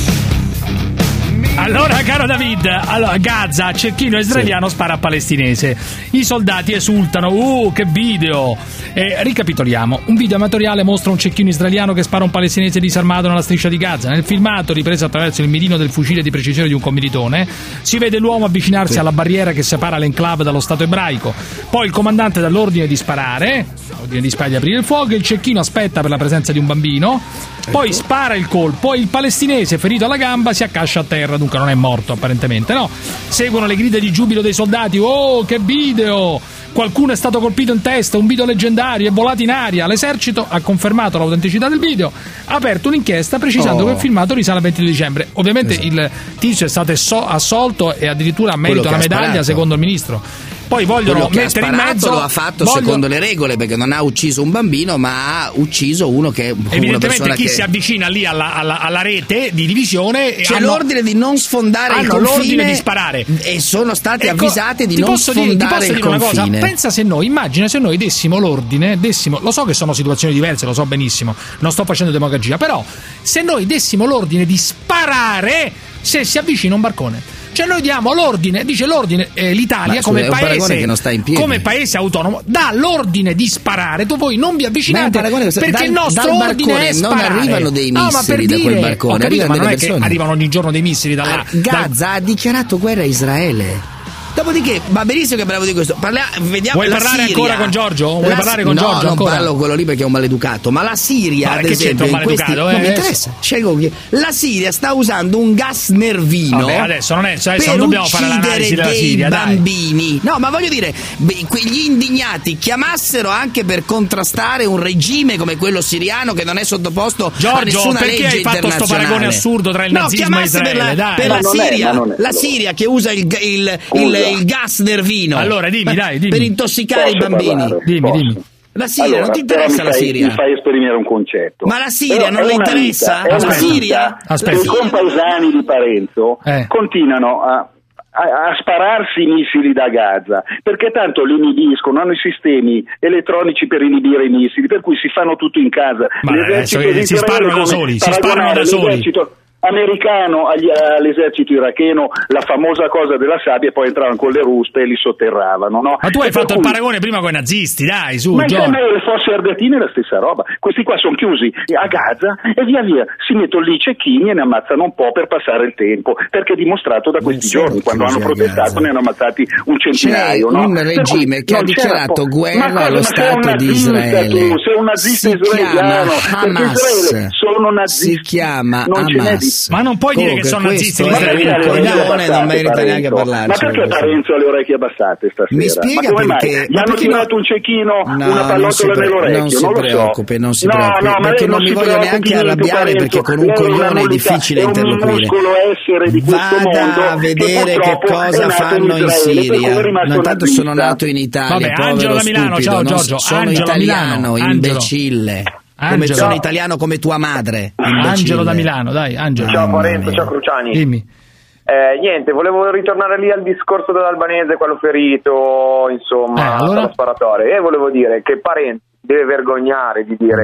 Allora, caro David, allora, Gaza, cecchino israeliano sì. spara a palestinese. I soldati esultano. Uh, che video! Eh, ricapitoliamo. Un video amatoriale mostra un cecchino israeliano che spara un palestinese disarmato nella striscia di Gaza. Nel filmato, ripreso attraverso il mirino del fucile di precisione di un commilitone, si vede l'uomo avvicinarsi sì. alla barriera che separa l'enclave dallo Stato ebraico. Poi il comandante dà l'ordine di sparare, ordine di sparare di aprire il fuoco, il cecchino aspetta per la presenza di un bambino, poi ecco. spara il colpo e il palestinese ferito alla gamba si accascia a terra, dunque non è morto apparentemente, no? Seguono le grida di giubilo dei soldati. Oh, che video! Qualcuno è stato colpito in testa, un video leggendario, è volato in aria. L'esercito ha confermato l'autenticità del video, ha aperto un'inchiesta precisando oh. che il filmato risale al venti dicembre. Ovviamente esatto. il tizio è stato assolto e addirittura merita una medaglia sparato. secondo il ministro. Poi vogliono Quello mettere che ha in mezzo, lo ha fatto voglio... secondo le regole, perché non ha ucciso un bambino ma ha ucciso uno che evidentemente una persona chi che... si avvicina lì alla, alla, alla rete di divisione c'è hanno... l'ordine di non sfondare il confine, l'ordine di sparare e sono stati ecco, avvisati di non posso sfondare dire, ti posso il dire confine. Una cosa, pensa se noi immagina se noi dessimo l'ordine dessimo lo so che sono situazioni diverse, lo so benissimo, non sto facendo demagogia, però se noi dessimo l'ordine di sparare se si avvicina un barcone, cioè noi diamo l'ordine, dice l'ordine, eh, l'Italia ma, come scusa, paese che non sta in piedi. come paese autonomo dà l'ordine di sparare, tu voi non vi avvicinate perché dal, il nostro ordine è sparare. Non arrivano dei missili no, ma per da dire, quel barcone, capito, arrivano ma non delle è persone. che arrivano ogni giorno dei missili da là. Ah, Gaza da... ha dichiarato guerra a Israele. Dopodiché va benissimo che parliamo di questo. Parla, vediamo Vuoi la parlare Siria. ancora con Giorgio? Vuoi la, parlare con no, Giorgio? Non ancora? parlo quello lì perché è un maleducato. Ma la Siria, ma ad che esempio, c'entra un in questi, maleducato? Eh? non mi interessa. Scelgo chi. La Siria sta usando un gas nervino. Vabbè, adesso non è, cioè, per non dobbiamo fare l'analisi della Siria, dei dai. bambini. No, ma voglio dire, quegli indignati chiamassero anche per contrastare un regime come quello siriano che non è sottoposto Giorgio, a nessuna legge internazionale. Perché hai fatto sto paragone assurdo tra il no, nazismo e Israele? Per la, dai. per la Siria, è, è, la Siria che usa il, il, il, il gas nervino. Allora dimmi, dai, dimmi. Per intossicare Posso i bambini. Parlare? Dimmi, Posso? dimmi. La Siria, allora, non ti interessa mi la fai, Siria? Mi fai esprimere un concetto. Ma la Siria Però non le interessa? Vita, la Siria? Aspetta. I compaesani di Parenzo eh. continuano a A, a spararsi i missili da Gaza, perché tanto li inibiscono, hanno i sistemi elettronici per inibire i missili, per cui si fanno tutto in casa. Ma l'esercito adesso, si sparano da soli, si sparano da soli. Americano agli, all'esercito iracheno la famosa cosa della sabbia, e poi entravano con le ruspe e li sotterravano, no? Ma tu hai e fatto cui... il paragone prima con i nazisti, dai, su. Ma Giorgio. insieme alle fosse ardeatine è la stessa roba. Questi qua sono chiusi a Gaza e via via si mettono lì i cecchini e ne ammazzano un po' per passare il tempo, perché è dimostrato da questi giorni, quando hanno protestato ne hanno ammazzati un centinaio. C'è no? un regime che ha dichiarato guerra ma allo Stato di Israele. Tu, sei un nazista si israeliano, chiama perché Israele sono nazisti. Si chiama non Hamas. Ma non puoi dire che sono nazisti israeliani, non merita neanche parlare. Ma perché Parenzo ha le orecchie abbassate stasera? Mi spiega ma come perché mai? Gli hanno tirato un cecchino, no, una pallottola nell'orecchio? Non si non preoccupi, non si no, preoccupi, no, perché non, non mi voglio neanche arrabbiare, perché con un coglione è difficile interloquire. È un muscolo essere di questo Vada mondo a vedere che cosa fanno in Siria. No, intanto sono nato in Italia, Vabbè, Angelo da Milano, stupido, ciao Giorgio. sono Angelo italiano, Milano, imbecille. Come Angelo. sono italiano come tua madre. Imbecille. Angelo da Milano, dai, Angelo. Ciao Parenzo, ciao Cruciani. Dimmi. Eh, niente, volevo ritornare lì al discorso dell'albanese, quello ferito, insomma, eh, allora? la sparatoria. E volevo dire che Parenzo deve vergognare di dire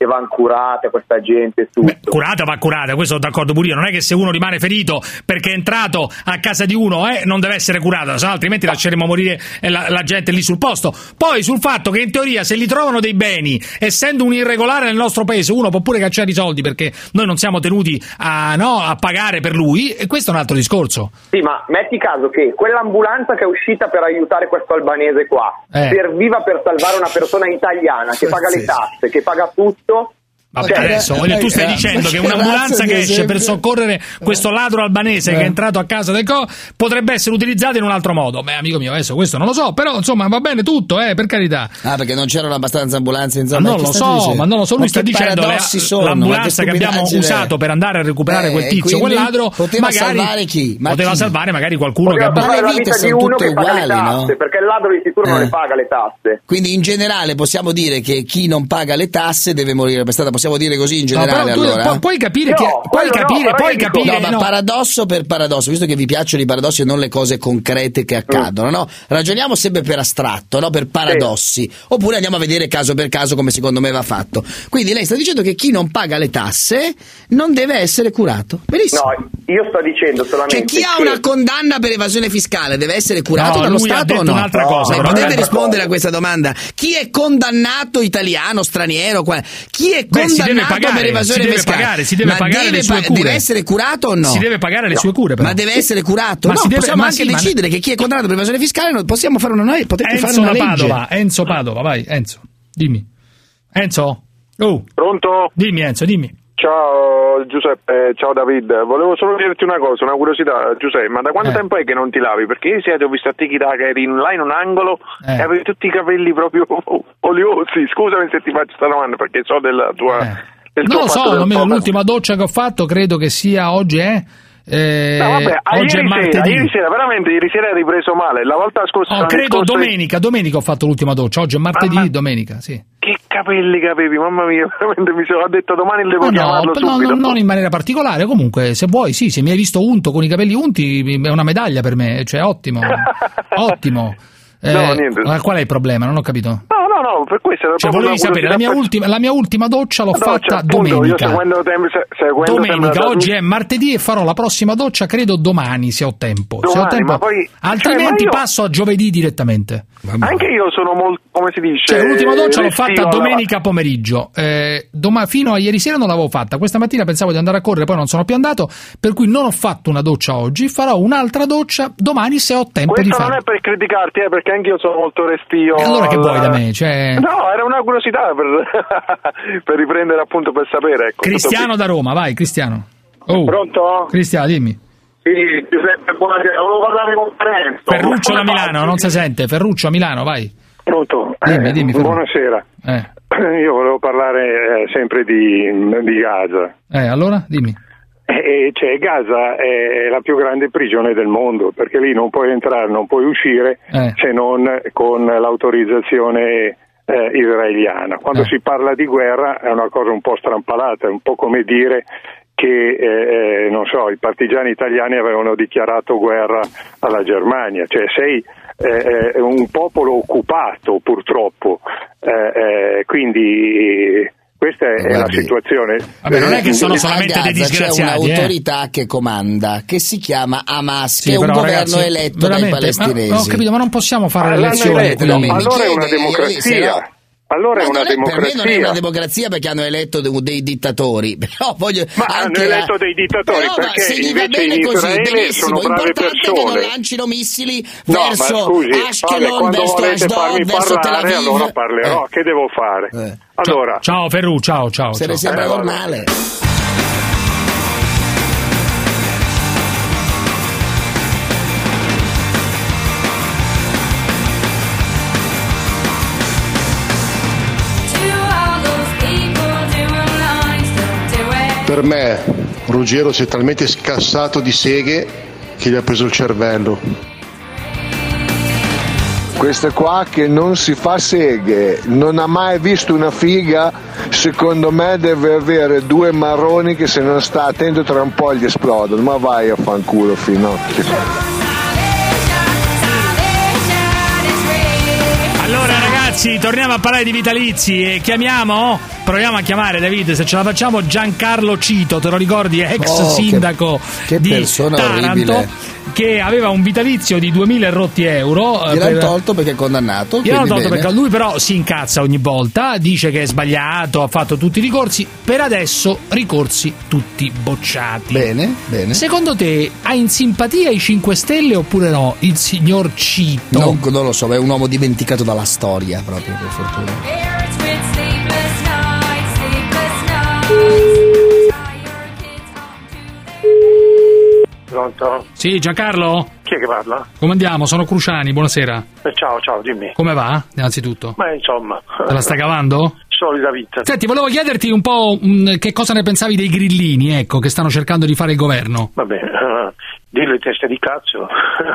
che vanno curate questa gente tutto. Beh, curata va curata, questo sono d'accordo pure io, non è che se uno rimane ferito perché è entrato a casa di uno eh, non deve essere curato, se no altrimenti lasceremo morire la, la gente lì sul posto. Poi sul fatto che in teoria se gli trovano dei beni, essendo un irregolare nel nostro paese, uno può pure cacciare i soldi perché noi non siamo tenuti a, no, a pagare per lui, e questo è un altro discorso. Sì, ma metti caso che quell'ambulanza che è uscita per aiutare questo albanese qua eh. serviva per salvare una persona italiana che paga le tasse, che paga tutto. Vabbè, Cioè, adesso voglio, tu stai eh, dicendo che che un'ambulanza razza che di esce esempio. per soccorrere questo ladro albanese Eh. che è entrato a casa del co potrebbe essere utilizzata in un altro modo. Beh, amico mio, adesso questo non lo so, però insomma va bene tutto, eh, per carità. Ah, perché non c'erano abbastanza ambulanze in Ma zona. non lo so, ma non lo so, lui sta dicendo le, sono, l'ambulanza ma che abbiamo usato per andare a recuperare Eh, quel tizio, quindi quel ladro, poteva magari salvare chi? Ma poteva chi? salvare magari qualcuno Poteva che salvare abbia la vita di uno che paga le tasse, perché il ladro di sicuro non Eh. le paga le tasse. Quindi in generale possiamo dire che chi non paga le tasse deve morire per strada, possiamo dire così in generale, però tu allora? pu- puoi capire No, che puoi quello no, capire, però puoi io dico- capire No, ma no. paradosso per paradosso, visto che vi piacciono i paradossi e non le cose concrete che accadono, no? Ragioniamo sempre per astratto, no? Per paradossi. Oppure andiamo a vedere caso per caso come secondo me va fatto. Quindi lei sta dicendo che chi non paga le tasse non deve essere curato. Benissimo. No, io sto dicendo solamente Cioè chi ha che- una condanna per evasione fiscale deve essere curato No, dallo lui ha Stato o detto no? un'altra cosa, Ma però. potete Un'altra rispondere cosa. a questa domanda? Chi è condannato italiano, straniero, qual- chi è Beh, si deve condannato pagare, per evasione si deve fiscale? pagare, si deve Ma pagare deve le sue pa- cure. Deve essere curato o no? Si deve pagare le sue cure, però. Ma deve essere curato? Ma no, si deve- possiamo ma anche sì, ma- decidere che chi è condannato per evasione fiscale non possiamo fare una noi, potete fare Enzo una da legge. Padova, Enzo Padova, vai, Enzo, dimmi. Enzo? Oh. Pronto? Dimmi Enzo, dimmi. Ciao Giuseppe, ciao David, volevo solo dirti una cosa, una curiosità Giuseppe, ma da quanto Eh. tempo è che non ti lavi? Perché ieri sera ti ho visto a Tiki Taka, eri in- là in un angolo Eh. e avevi tutti i capelli proprio oleosi, scusami se ti faccio questa domanda perché so della tua... del tuo Non lo fatto so, del almeno povero. l'ultima doccia che ho fatto credo che sia oggi, eh? Eh, No, vabbè, ah, oggi è ieri, sera, martedì. ieri sera, veramente ieri sera hai ripreso male, la volta scorsa... Oh, l'anno credo scorso- domenica, domenica ho fatto l'ultima doccia, oggi è martedì, Mamma- domenica, sì. Che capelli che avevi, mamma mia, veramente mi sono ho detto domani devo Ma no, chiamarlo no, subito. no, non in maniera particolare, comunque se vuoi, sì, se mi hai visto unto con i capelli unti è una medaglia per me, cioè ottimo, ottimo. Eh, No, niente. ma qual è il problema? Non ho capito. No, no, no, per questo era Cioè, proprio volevi una sapere, la mia, curiosità ultima, la mia ultima doccia l'ho per- No, fatta cioè, appunto, domenica. Io seguendo tem- se- seguendo Domenica, sempre la- oggi è martedì e farò la prossima doccia, credo domani, se ho tempo. se ho Domani, tempo ma poi- altrimenti cioè, ma io- passo a giovedì direttamente. Anche io sono molto, come si dice... Cioè, l'ultima doccia l'ho restio fatta alla- domenica pomeriggio. Eh, doma- fino a ieri sera non l'avevo fatta. Questa mattina pensavo di andare a correre, poi non sono più andato. Per cui non ho fatto una doccia oggi. Farò un'altra doccia domani se ho tempo Questo di non farlo. è per criticarti, eh, perché anche io sono molto restio. E allora che al- vuoi da me? Cioè... No, era una curiosità per, per riprendere appunto per sapere. Ecco, Cristiano da Roma, vai, Cristiano. Oh. Pronto? Cristiano, dimmi. Sì, Giuseppe, buonasera, volevo parlare con Parenzo. Ferruccio da Milano, non si sente. Ferruccio a Milano, vai. Pronto? Dimmi, Eh, dimmi, Ferruccio. buonasera. Eh. Io volevo parlare eh, sempre di, di Gaza. eh, allora? Dimmi. E, cioè, Gaza è la più grande prigione del mondo, perché lì non puoi entrare, non puoi uscire Eh. se non con l'autorizzazione eh, israeliana. Quando Eh. si parla di guerra è una cosa un po' strampalata, è un po' come dire che eh, eh, non so, i partigiani italiani avevano dichiarato guerra alla Germania, cioè sei eh, eh, un popolo occupato purtroppo, eh, eh, quindi questa è, è la situazione. Vabbè, non è che sono A solamente dei Gaza c'è disgraziati, eh. un'autorità che comanda, che si chiama Hamas, Sì, che è un però, governo ragazzi, eletto veramente, dai palestinesi. Ma, ho capito, ma non possiamo fare Ma le l'hanno elezioni eletto, qui. allora è una chiede, io lì, democrazia. se no- Allora è Ma una non è- democrazia. Per me non è una democrazia perché hanno eletto de- dei dittatori. Però voglio Ma anche hanno la- eletto dei dittatori Però, ma perché se gli va invece bene in così, Israele benissimo. sono brave Importante che persone. non lancino missili No, ma verso scusi, vabbè, Ashkelon, quando verso volete Ashdod, farmi verso Tel parlare Aviv. allora parlerò, Eh. che devo fare? Allora, Ciao Ferru, ciao, ciao. Se ne ciao. sembra Eh, vabbè. normale. Per me Ruggero si è talmente scassato di seghe che gli ha preso il cervello. Questa qua che non si fa seghe, non ha mai visto una figa, secondo me deve avere due marroni che se non sta attento tra un po' gli esplodono. Ma vai a fanculo, Finocchio. Allora ragazzi, torniamo a parlare di vitalizi e chiamiamo, proviamo a chiamare David, se ce la facciamo, Giancarlo Cito, te lo ricordi? Ex oh, sindaco che, che di persona Taranto, orribile, che aveva un vitalizio di duemila rotti euro. Gliel'hanno per... tolto perché è condannato. Gliel'hanno tolto perché lui però si incazza ogni volta, dice che è sbagliato, ha fatto tutti i ricorsi, per adesso ricorsi tutti bocciati. Bene, bene. Secondo te ha in simpatia i cinque Stelle oppure no il signor Cito? Non, non lo so, è un uomo dimenticato dalla storia proprio, per fortuna. Pronto? Sì, Giancarlo? Chi è che parla? Come andiamo? Sono Cruciani, buonasera. Eh, ciao, ciao, dimmi. Come va, innanzitutto? Ma insomma... Te la stai cavando? Solita vita. Senti, volevo chiederti un po' mh, che cosa ne pensavi dei grillini, ecco, che stanno cercando di fare il governo. Vabbè, uh, dirle teste di cazzo.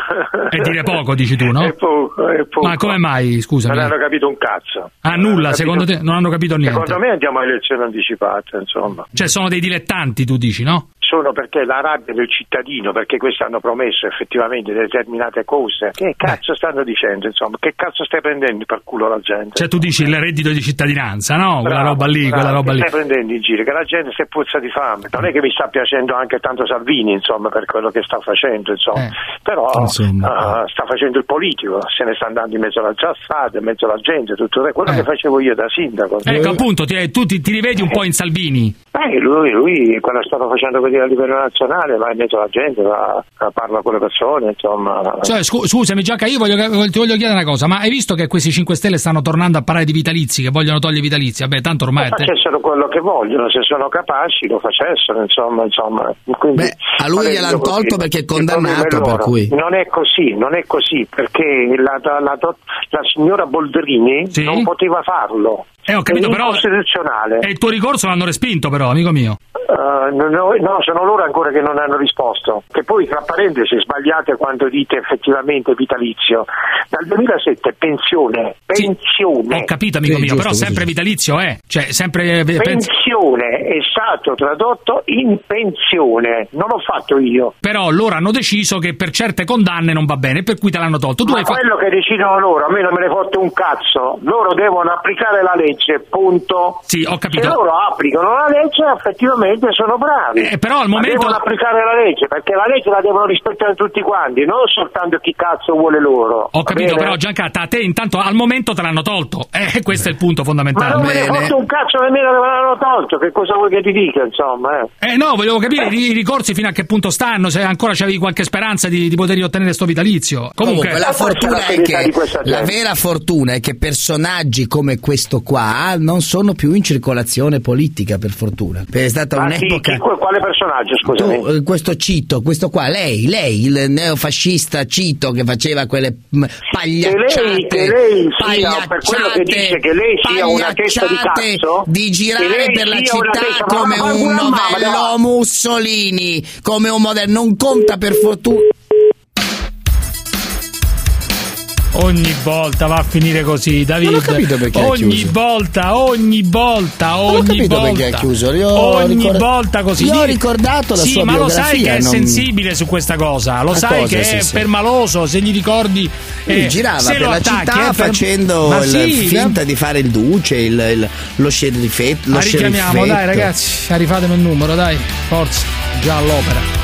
E dire poco, dici tu, no? È poco, è poco. Ma come mai, scusami? Non hanno capito un cazzo. Ah, nulla, secondo te? Non hanno capito niente? Secondo me andiamo a elezioni anticipate, insomma. Cioè, sono dei dilettanti, tu dici, no? Sono perché la rabbia del cittadino, perché questi hanno promesso effettivamente determinate cose. Che cazzo Beh. stanno dicendo, insomma? Che cazzo stai prendendo per culo la gente? Cioè tu dici il reddito di cittadinanza, no? Bravo, quella roba lì, bravo, quella roba lì. Stai prendendo in giro, che la gente si puzza di fame. Non è che mi sta piacendo anche tanto Salvini, insomma, per quello che sta facendo, insomma. Eh, Però insomma. Uh, sta facendo il politico, se ne sta andando in mezzo alla strada, in mezzo alla gente, tutto quello eh. che facevo io da sindaco. Ecco, appunto, ti, tu ti, ti rivedi un po' in Salvini. Eh, lui, lui quando è stato facendo così a livello nazionale va in mezzo alla gente, va, parla con le persone, insomma. Cioè, scu- scusami Gianca, io voglio, ti voglio chiedere una cosa, ma hai visto che questi cinque Stelle stanno tornando a parlare di vitalizi, che vogliono togliere i vitalizi? Vabbè, tanto ormai... Ma facessero quello che vogliono, se sono capaci lo facessero, insomma, insomma. Quindi, Beh, a lui gliel'hanno tolto perché è condannato, per cui... Non è così, non è così, perché la, la, la, la signora Boldrini sì? non poteva farlo. Eh, ho capito, è però incostituzionale. E il tuo ricorso l'hanno respinto, però, amico mio. Uh, no, no, sono loro ancora che non hanno risposto. Che poi, tra parentesi, sbagliate quando dite effettivamente vitalizio. Dal duemilasette pensione, pensione. Sì, ho capito, amico sì, mio, giusto, però sempre giusto. Vitalizio è. Cioè, sempre pensione è stato tradotto in pensione, non l'ho fatto io. Però loro hanno deciso che per certe condanne non va bene, per cui te l'hanno tolto. Tu Ma hai quello fa... che decidono loro, a me non me ne fotte un cazzo. Loro devono applicare la legge, punto. Sì, ho capito. Se loro applicano la legge, effettivamente sono bravi. Eh, però al momento... Ma devono applicare la legge, perché la legge la devono rispettare tutti quanti, non soltanto chi cazzo vuole loro. Ho capito, però Giancatta, a te intanto al momento te l'hanno tolto. Eh, questo è il punto fondamentale. Ma non me ne fotte un cazzo nemmeno che me l'hanno tolto, che cosa vuoi che ti dica, insomma, eh. Eh no, volevo capire i ricorsi fino a che punto stanno, se ancora c'avevi qualche speranza di, di poter ottenere sto vitalizio. Comunque, Comunque la fortuna è che la vera fortuna è che personaggi come questo qua non sono più in circolazione politica, per fortuna. Perché è stata ah, un'epoca. Sì, quale personaggio, scusami? Tu, questo Cito, questo qua, lei, lei, il neofascista Cito che faceva quelle pagliacciate, che lei, che lei sia, per quello che dice che lei sia una testa di cazzo, di girare per la città come un novello Mussolini, come un modello, non conta per fortuna. Ogni volta va a finire così, David. Non ho capito perché ogni volta, ogni volta, ogni non ho capito volta. perché ha chiuso. Io ogni ricord... volta così. Io ho ricordato la sì, sua ma biografia. Lo sai che è non... sensibile su questa cosa. Lo a sai cosa, che sì, è sì. permaloso. Se gli ricordi, eh, girava se per la attacchi, città eh, per... facendo il, sì, finta eh? di fare il duce, il, il, lo sceriffetto. La richiamiamo, dai, ragazzi. Rifatemi un numero, dai. Forza, già all'opera.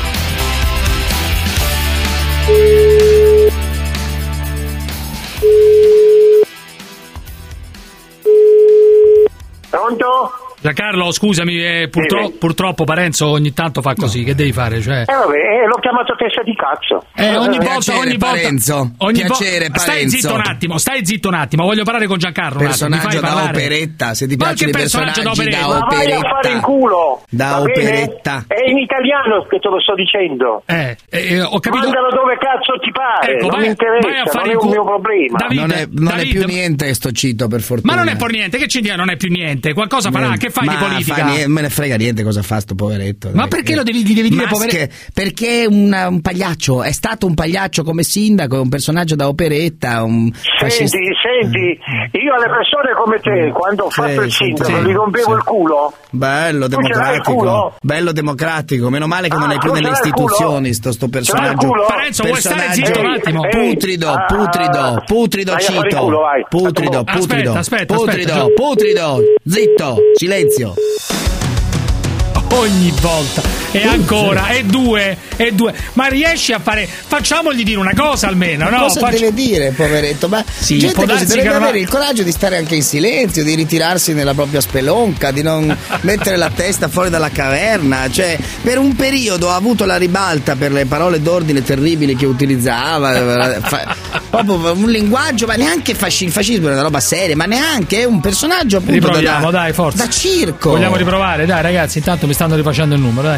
Pronto? Giancarlo, scusami, eh, purtro- sì, purtroppo Parenzo ogni tanto fa così, no. Che devi fare? Cioè... Eh vabbè, eh, l'ho chiamato testa di cazzo. Eh, ogni volta, piacere, ogni volta, Parenzo. ogni piacere, vo- Stai zitto un attimo, stai zitto un attimo, voglio parlare con Giancarlo. Personaggio un attimo, da operetta, se ti piacciono i personaggi da operetta. Ma vai a fare in culo. Da operetta. È in italiano che te lo sto dicendo. Eh, eh ho capito. Mandalo dove cazzo ti pare, ecco, non vai, mi interessa, vai a fare non è un cu- mio problema. David, non è, non David, è più niente sto Cito, per fortuna. Ma non è per niente, che c'è non è più niente, qualcosa farà, niente. che fai Ma di politica? Fa, me ne frega niente cosa fa sto poveretto. Ma dai. perché lo devi, gli devi dire Maschere, poveretto? Perché è una, un pagliaccio, è stato un pagliaccio come sindaco, è un personaggio da operetta, un fascista. Senti, senti, io alle persone come te, quando ho Sì, fatto il sì, sindaco, sì, gli rompevo sì. il culo. Bello Tu ce l'hai il democratico, culo? bello democratico, meno male che Ah, non è più tu ce nelle l'hai il culo? istituzioni sto, sto Ce l'hai il personaggio. culo? Parenzo, vuoi stare personaggio zitto un attimo? Putrido, Ah, putrido, putrido vai a fare il cito. culo, vai. Putrido, Aspetta, putrido, aspetta, putrido, aspetta. putrido, zitto, silenzio. Ogni volta e ancora e due e due ma riesci a fare, facciamogli dire una cosa almeno, no? Cosa Faccio- deve dire, poveretto? Ma Sì, gente può così darsi dovrebbe che non ha- avere il coraggio di stare anche in silenzio, di ritirarsi nella propria spelonca, di non mettere la testa fuori dalla caverna. Cioè, per un periodo ha avuto la ribalta per le parole d'ordine terribili che utilizzava, fa- proprio un linguaggio, ma neanche fasci- il fascismo è una roba seria, ma neanche è un personaggio appunto da, Riproviamo, da, dai, forza. da circo. Vogliamo riprovare? Dai ragazzi, intanto mi stanno rifacendo il numero, dai.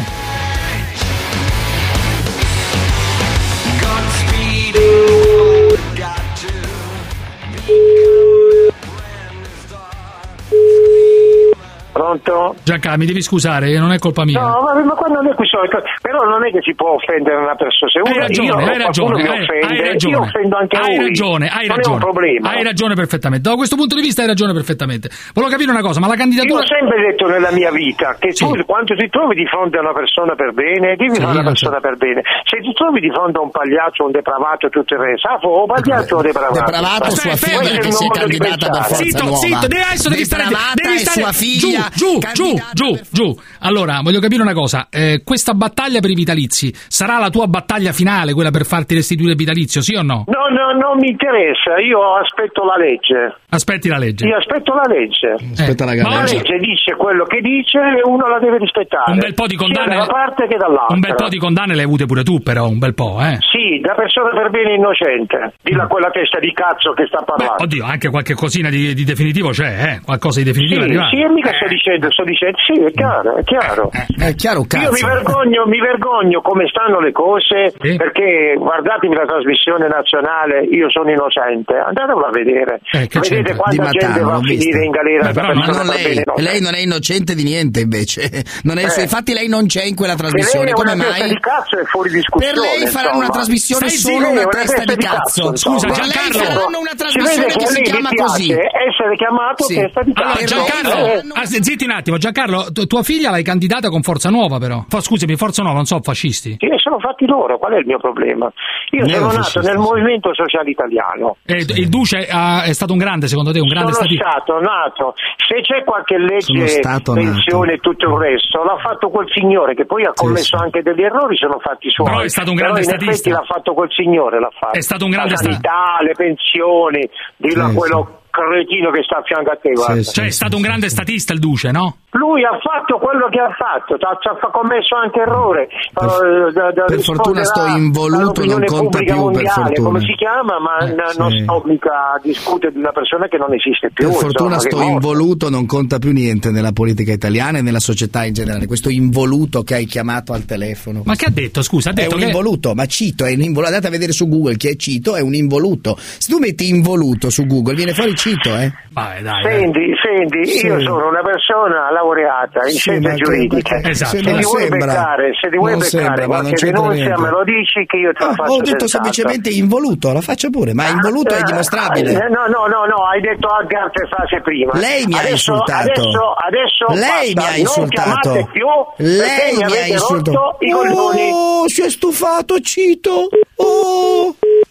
Pronto? Giancarlo, mi devi scusare, non è colpa mia. No, ma, ma quando non è qui solito, però non è che si può offendere una persona. Se Hai uno, ragione, io, hai qualcuno ragione, mi hai, offende, hai ragione. io offendo anche hai lui. ragione, hai non ragione. è un problema. Hai ragione perfettamente. Da questo punto di vista hai ragione perfettamente. Volevo capire una cosa, ma la candidatura. Io ho sempre detto nella mia vita che tu, Sì. quando ti trovi di fronte a una persona per bene, devi Sì, fare una non persona per bene. Se ti trovi di fronte a un pagliaccio, un depravato, tutto il resto, ah, o pagliaccio o depravato. Depravato Aspetta, sua figlia questo è che il si è modo di candidata per pensare. Forza Zitto, Nuova. zitto, devi, adesso devi stare, Depravata devi è stare sua figlia, giù, giù, giù, candidata giù, giù. Allora, voglio capire una cosa, eh, questa battaglia per i vitalizi sarà la tua battaglia finale, quella per farti restituire il vitalizio, sì o no? No, no, non mi interessa, io aspetto la legge. Aspetti la legge. Io aspetto la legge. Aspetta la ma La oggi- legge dice quello che dice e uno la deve rispettare. Un bel po' di condanne. Sia da una parte che dall'altra. Un bel po' di condanne le hai avute pure tu, però, un bel po', eh. Sì, da persona per bene innocente. Dilla a quella testa di cazzo che sta Beh, parlando. oddio, anche qualche cosina di, di definitivo c'è, eh? Qualcosa di Sì, definitivo è arrivato. sì, e mica sto dicendo, sto dicendo, sì, è chiaro, è chiaro. È chiaro, Io cazzo. mi vergogno, mi vergogno come stanno le cose, Sì. perché guardatemi la trasmissione nazionale, io sono innocente, andatevela a vedere. Eh, che Vedete c'entra? Di quanta gente Matano, va a l'ho vista. finire in galera Beh, da però Ma persona non per lei, bene innocente. lei non è innocente di niente invece. Non è, Eh. Infatti lei non c'è in quella Se lei trasmissione, è come una testa mai? di cazzo è fuori discussione. Per lei faranno una insomma. trasmissione Stai solo zitto, una è testa di cazzo. Scusa, Per lei Giancarlo. faranno una Si trasmissione vede che a si lei chiama mi piace così. essere chiamato Sì. testa di Allora, cazzo. Giancarlo, Eh, ah, zitti un attimo, Giancarlo, tu- tua figlia l'hai candidata con Forza Nuova, però. Fa- scusami, Forza Nuova, non so, fascisti. Sì, sono fatti loro, qual è il mio problema? Io Non è sono un nato fascista, nel sì. Movimento Sociale Italiano. Eh, il Duce ah, è stato un grande, secondo te, un grande Sono statista? stato nato, se c'è qualche Sono legge, stato pensione e tutto il resto, l'ha fatto quel signore che poi ha commesso sì. anche degli errori, sono fatti suoi. Però è stato un grande Però in statista. effetti l'ha fatto quel signore, l'ha fatto. È stato un grande La sanità, le pensioni, dillo a Sì, quello cretino che sta a fianco a te, guarda. Sì, Cioè, è stato un grande statista il Duce, no? Lui ha fatto quello che ha fatto, ha, ha commesso anche errore. Per- eh, da- da per fortuna sto risponderà involuto, all'opinione non conta pubblica più, per mondiale, fortuna. come si chiama, ma Eh, n- non sì. sto mica a discutere di una persona che non esiste più. Per fortuna insomma, sto che è morta. involuto non conta più niente nella politica italiana e nella società in generale. Questo involuto che hai chiamato al telefono. Ma che ha detto, scusa? Ha È detto un che... involuto, ma Cito è un involuto. Andate a vedere su Google chi è Cito, è un involuto. Se tu metti involuto su Google viene fuori Cito, eh? Vai, dai, dai. Senti, senti, Sì. io sono una persona laureata in Sì, scienze ma che- giuridiche. Esatto. se Se non ti vuoi sembra, beccare, se ti vuoi non beccare sembra, ma non qualche c'entra denunzia niente. me lo dici che io te la Ah, faccio ho detto senz'altro. semplicemente involuto, la faccia pure, ma involuto è Eh, dimostrabile. eh, No, no, no, no, hai detto anche altre frasi prima. Lei mi ha Adesso- insultato. Adesso, adesso Lei basta, mi ha non insultato. chiamate più Lei perché mi mi ha avete insultato. rotto i coglioni. Oh, si è stufato Cito. Oh.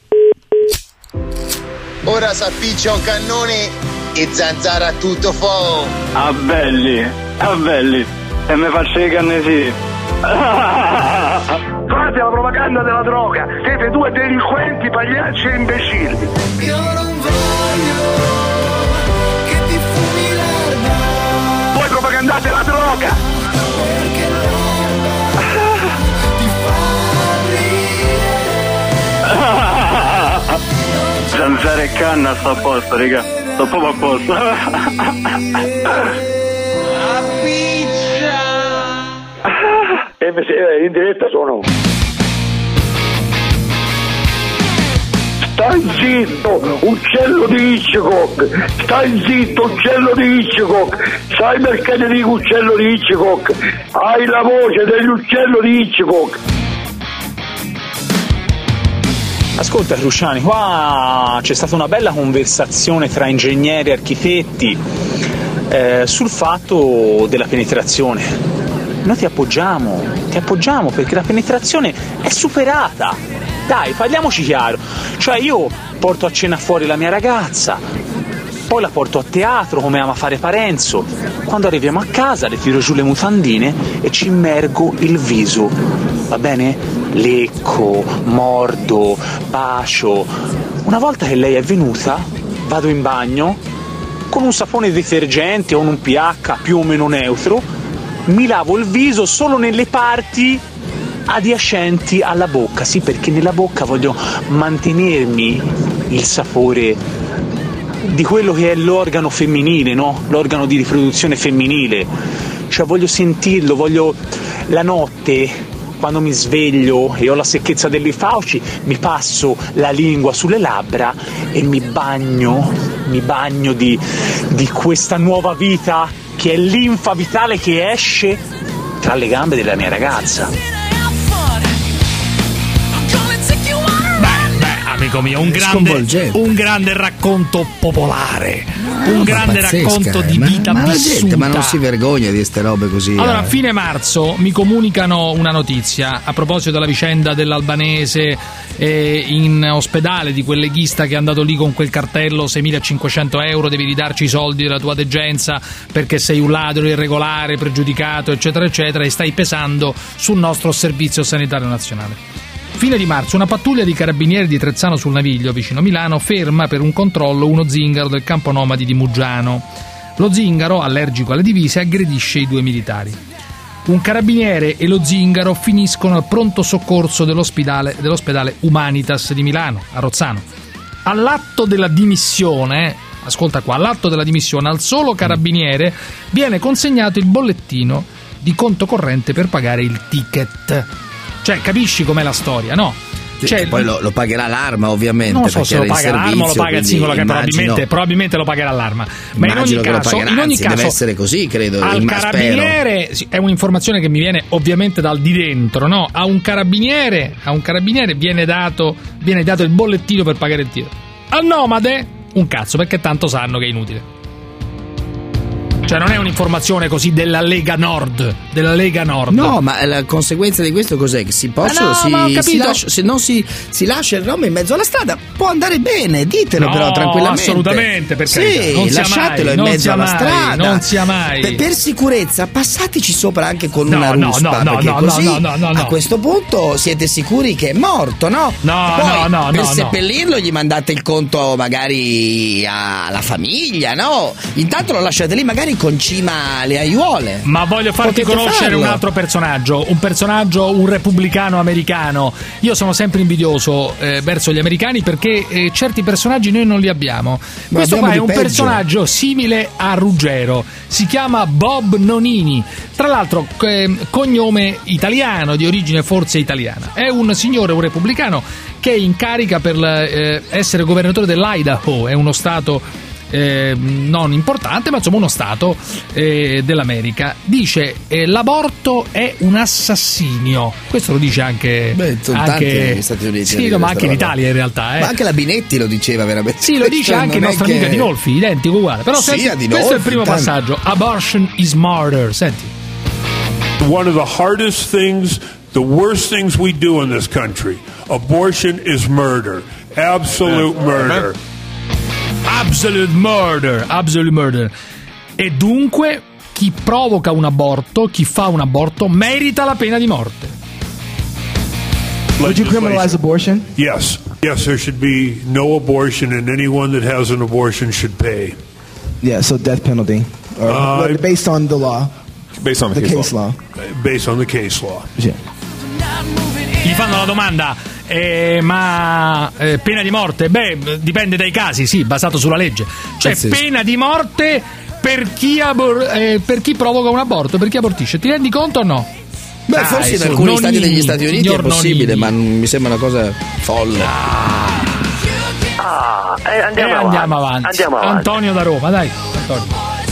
Ora s'appiccia un cannone e zanzara tutto fuoco. Ah belli, ah belli. E mi faccio i cannesi. Fate la propaganda della droga, siete due delinquenti, pagliacci e imbecilli. Io non voglio che ti fumi l'erba. Voi propagandate la droga. Perché l'erba ti fa ridere. Zanzara e canna sto a posto, raga. Sto proprio a posto. E in diretta sono. Stai zitto, uccello di Hitchcock! Stai zitto, uccello di Hitchcock! Sai perché ti dico uccello di Hitchcock? Hai la voce dell'uccello di Hitchcock! Ascolta Cruciani, qua c'è stata una bella conversazione tra ingegneri e architetti eh, sul fatto della penetrazione. Noi ti appoggiamo, ti appoggiamo perché la penetrazione è superata. Dai, parliamoci chiaro. Cioè io porto a cena fuori la mia ragazza, poi la porto a teatro come ama fare Parenzo. Quando arriviamo a casa le tiro giù le mutandine e ci immergo il viso. Va bene? Lecco, mordo, bacio. Una volta che lei è venuta, vado in bagno con un sapone detergente o un pH più o meno neutro, mi lavo il viso solo nelle parti adiacenti alla bocca, sì, perché nella bocca voglio mantenermi il sapore di quello che è l'organo femminile, no? L'organo di riproduzione femminile. Cioè voglio sentirlo, voglio la notte quando mi sveglio e ho la secchezza delle fauci, mi passo la lingua sulle labbra e mi bagno, mi bagno di, di questa nuova vita che è linfa vitale che esce tra le gambe della mia ragazza. Amico mio, un grande, un grande racconto popolare, no, un grande pazzesca, racconto eh. di vita ma, ma vissuta. Gente, ma non si vergogna di queste robe così. Allora, a eh. fine marzo mi comunicano una notizia a proposito della vicenda dell'albanese eh, in ospedale, di quel leghista che è andato lì con quel cartello seimilacinquecento euro, devi ridarci i soldi della tua degenza perché sei un ladro irregolare, pregiudicato, eccetera, eccetera, e stai pesando sul nostro servizio sanitario nazionale. Fine di marzo, una pattuglia di carabinieri di Trezzano sul Naviglio, vicino Milano, ferma per un controllo uno zingaro del campo nomadi di Muggiano. Lo zingaro, allergico alle divise, aggredisce i due militari. Un carabiniere e lo zingaro finiscono al pronto soccorso dell'ospedale, dell'ospedale Humanitas di Milano, a Rozzano. All'atto della dimissione, ascolta qua, all'atto della dimissione al solo carabiniere viene consegnato il bollettino di conto corrente per pagare il ticket. Cioè, capisci com'è la storia, no? Cioè, poi lo, lo pagherà l'arma, ovviamente. Non so se lo paga servizio, l'arma o lo paga il singolo, che immagino, probabilmente, probabilmente lo pagherà l'arma. Ma in ogni caso, in ogni caso deve essere così, credo. Al carabiniere, è un'informazione che mi viene ovviamente dal di dentro, no? A un carabiniere, a un carabiniere viene dato, viene dato il bollettino per pagare il tiro. Al nomade, un cazzo, perché tanto sanno che è inutile. Cioè non è un'informazione così della Lega Nord, della Lega Nord. No, ma la conseguenza di questo cos'è? Che si possono, no, si, si lascia, se non si, si lascia il nome in mezzo alla strada, può andare bene, ditelo no, però tranquillamente. Assolutamente, per carità. Sì, non lasciatelo mai, in mezzo alla mai, strada. Non sia mai. Per, per sicurezza, passateci sopra anche con no, una ruspa, no, no, perché no, così no, no, no, no. a questo punto siete sicuri che è morto, no? No, Poi, no, no, per no, seppellirlo gli mandate il conto magari alla famiglia, no? Intanto lo lasciate lì magari con cima le aiuole. Ma voglio farti Potete conoscere farlo. un altro personaggio, un personaggio, un repubblicano americano. Io sono sempre invidioso eh, verso gli americani perché eh, certi personaggi noi non li abbiamo. Ma Questo qua è un peggio. personaggio simile a Ruggero, si chiama Bob Nonini, tra l'altro eh, cognome italiano, di origine forse italiana. È un signore, un repubblicano che è in carica per eh, essere governatore dell'Idaho, è uno stato Eh, non importante, ma insomma uno stato eh, dell'America. Dice eh, l'aborto è un assassinio. Questo lo dice anche, Beh, sono anche tanti negli Stati Uniti. sì, no, ma anche in Italia in realtà eh. Ma anche la Binetti lo diceva veramente. Sì, lo dice Cioè, anche il non è nostro che- amico Adinolfi, identico uguale. Però Sì, senti, Adinolfi, questo è il primo tanto. passaggio. Abortion is murder. Senti. One of the hardest things, the worst things we do in this country. Abortion is murder. Absolute murder. Absolute murder, absolute murder. E dunque chi provoca un aborto, chi fa un aborto, merita la pena di morte. Would you criminalize abortion? Yes. Yes, there should be no abortion, and anyone that has an abortion should pay. Yeah, so death penalty. Or, Uh, based on the law. Based on the, The case, case law. Based on the case law. Yeah. Gli fanno la domanda, eh, ma eh, pena di morte? Beh, dipende dai casi, sì, basato sulla legge. Cioè, Pazzesco. pena di morte per chi, abor- eh, per chi provoca un aborto, per chi abortisce. Ti rendi conto o no? Beh, Dai, forse in su, alcuni Nonini, stati degli Stati Uniti è signor possibile, Nonini. ma non mi sembra una cosa folle. Ah, eh, andiamo, eh, avanti. andiamo avanti. Andiamo avanti. Antonio da Roma, dai. Antonio.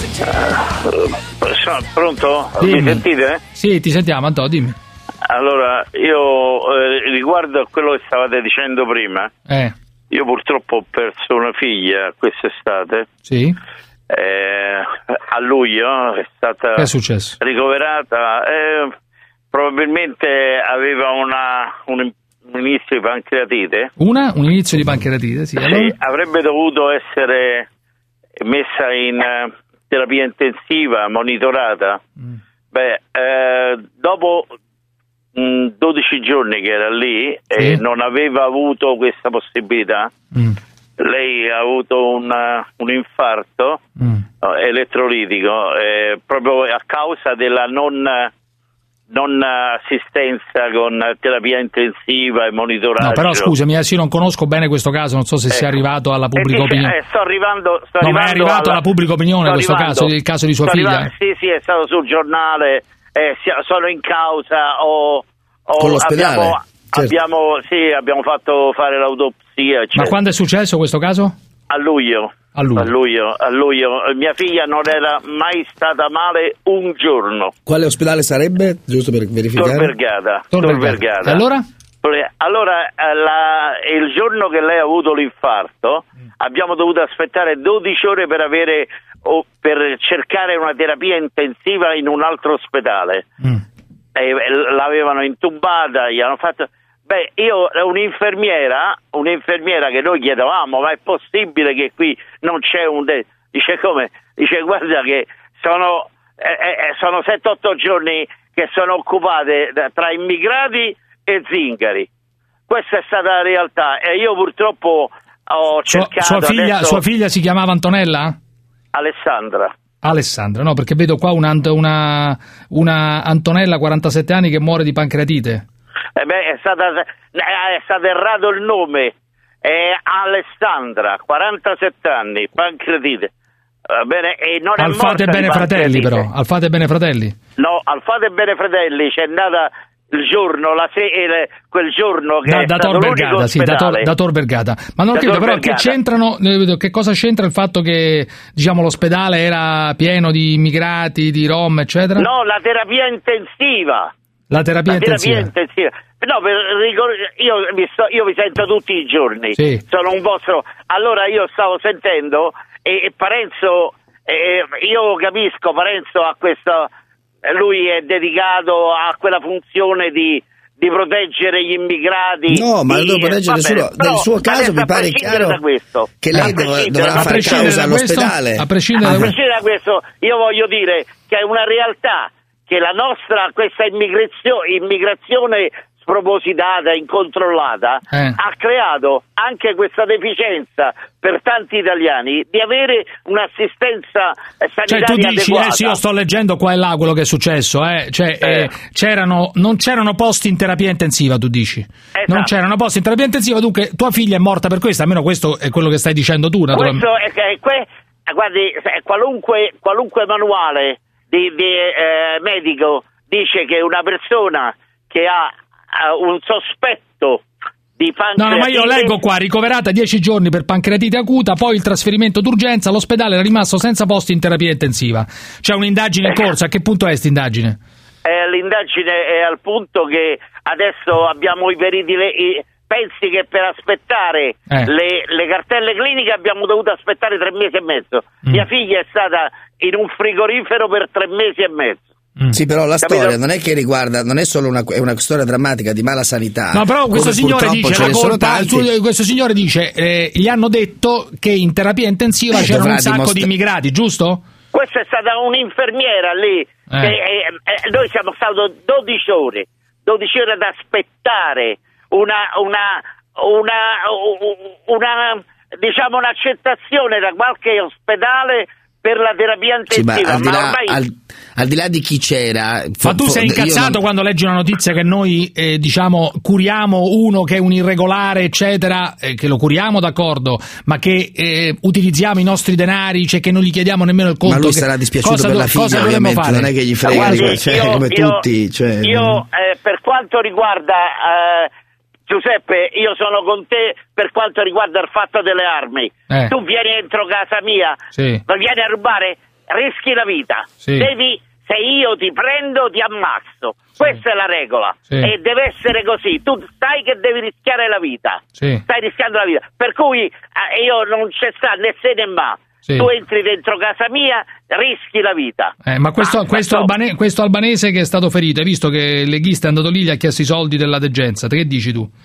Uh, pronto? Dimmi. Mi sentite? Sì, ti sentiamo, Antonio, dimmi. Allora, io eh, riguardo a quello che stavate dicendo prima, Eh, io purtroppo ho perso una figlia quest'estate. sì. Eh, a luglio è stata Che è successo? ricoverata. Eh, probabilmente aveva una, un, un inizio di pancreatite. Una, un inizio di pancreatite, sì. Sì, Allora? avrebbe dovuto essere messa in eh, terapia intensiva, monitorata. Mm. Beh, eh, dopo mh, dodici giorni che era lì e Sì. non aveva avuto questa possibilità, Mm. lei ha avuto una- un infarto Mm. no, elettrolitico eh, proprio a causa della non, non assistenza con terapia intensiva e monitoraggio. No, però scusami, eh, sì, non conosco bene questo caso, non so se sia Ecco. arrivato alla Eh, pubblica dice, opinione. eh, sto arrivando, sto No, ma è arrivando arrivato alla pubblica opinione sto questo arrivando. caso, il caso di sua Sto figlia? arrivando- Sì, sì, è stato sul giornale, eh, sia- sono in causa, ho, ho- Con l'ospedale? abbiamo, Certo. abbiamo, sì, abbiamo fatto fare l'autopsia, Ma eccetera. quando è successo questo caso? A luglio. A luglio. A luglio, a luglio. Mia figlia non era mai stata male un giorno. Quale ospedale sarebbe? Giusto per verificare. Tor Vergata. Tor Tor Vergata. Vergata. E allora? Allora, eh, la- il giorno che lei ha avuto l'infarto, abbiamo dovuto aspettare dodici ore per avere o per cercare una terapia intensiva in un altro ospedale. Mm. E, eh, l'avevano intubata, gli hanno fatto. Beh, io un'infermiera, un'infermiera che noi chiedevamo, ma è possibile che qui non c'è un de-? Dice come? Dice guarda che sono eh, eh, sono sette otto giorni che sono occupate da- tra immigrati e zingari. Questa è stata la realtà e io purtroppo ho Sua, cercato sua figlia, adesso- sua figlia si chiamava Antonella? Alessandra. Alessandra, no, perché vedo qua una, una, una Antonella, quarantasette anni, che muore di pancreatite. Eh beh, è, stata, è stato errato il nome, è Alessandra, quarantasette anni, pancreatite. Va bene, e non è Alfate morta bene di fratelli, pancreatite. però. Alfate bene fratelli. No, Alfate bene fratelli, c'è andata il giorno, la se- il- quel giorno che Da, è da stato Tor l'unico Vergata, sì, da Tor, ospedale. da Tor Vergata. Ma non Da credo Tor però che Vergata. c'entrano, eh, che cosa c'entra il fatto che, diciamo, l'ospedale era pieno di immigrati, di rom, eccetera? No, la terapia intensiva. La terapia La terapia intensiva. intensiva. No, per ricor- io, vi sto- io vi sento tutti i giorni. Sì. Sono un vostro. Allora io stavo sentendo e, e Parenzo, eh, io capisco, Parenzo ha questo. Lui è dedicato a quella funzione di, di proteggere gli immigrati. No, ma di- non devo proteggere va bene, nessuno. però Nel suo caso adesso, mi a pare prescindere chiaro da questo, che a lei dov- prescindere dovrà da fare questo- causa da questo, all'ospedale. a prescindere a da questo. prescindere da questo, io voglio dire che è una realtà che la nostra, questa immigrazio- immigrazione spropositata, incontrollata, Eh. ha creato anche questa deficienza per tanti italiani di avere un'assistenza eh, Cioè sanitaria tu dici, adeguata. eh sì, io sto leggendo qua e là quello che è successo, eh. Cioè, eh, c'erano, non c'erano posti in terapia intensiva, tu dici. Esatto. Non c'erano posti in terapia intensiva, dunque tua figlia è morta per questo, almeno questo è quello che stai dicendo tu, naturalmente. Questo è, è, que- guardi, è qualunque, qualunque manuale di, di eh, medico dice che una persona che ha eh, un sospetto di No, no, ma io pancreatite. leggo qua, ricoverata dieci giorni per pancreatite acuta, poi il trasferimento d'urgenza, l'ospedale era rimasto senza posti in terapia intensiva. C'è un'indagine in corso, a che punto è st'indagine? Eh, l'indagine è al punto che adesso abbiamo i periti. le- i- pensi che per aspettare Eh. le, le cartelle cliniche abbiamo dovuto aspettare tre mesi e mezzo. Mm. Mia figlia è stata in un frigorifero per tre mesi e mezzo. Sì, però la Capito? storia non è che riguarda, non è solo una, è una storia drammatica di mala sanità. No, però questo come signore purtroppo dice, ce la ne sono colpa, tanti. su- questo signore dice, eh, gli hanno detto che in terapia intensiva Eh, c'erano dovrà un sacco dimostra- di immigrati, giusto? Questa è stata un'infermiera lì. Che, eh, eh, noi siamo stati dodici ore, dodici ore ad aspettare una, una, una, una, diciamo un'accettazione da qualche ospedale per la terapia Sì, ma intensiva. al di, ma là, ormai al, al di là di chi c'era. Ma tu sei incazzato quando leggi una notizia che noi, eh, diciamo, curiamo uno che è un irregolare, eccetera, eh, che lo curiamo, d'accordo, ma che eh, utilizziamo i nostri denari, cioè che non gli chiediamo nemmeno il conto. Ma lui che- sarà dispiaciuto cosa per do- la figlia, cosa dovremmo ovviamente, fare? non è che gli frega, Guardi, cioè, io- come io- tutti. Cioè, Io, eh, per quanto riguarda, eh, Giuseppe, io sono con te per quanto riguarda il fatto delle armi. Eh. Tu vieni dentro casa mia, Sì. ma vieni a rubare, rischi la vita. Sì. Devi, se io ti prendo, ti ammazzo. Questa è la regola. Sì. E deve essere così. Tu sai che devi rischiare la vita. Sì. Stai rischiando la vita. Per cui eh, io non c'è sta né se né ma. Sì. Tu entri dentro casa mia, rischi la vita. Eh, ma questo, Ah, questo, no. albane- questo albanese che è stato ferito, hai visto che il leghista è andato lì, gli ha chiesto i soldi della degenza, che dici tu?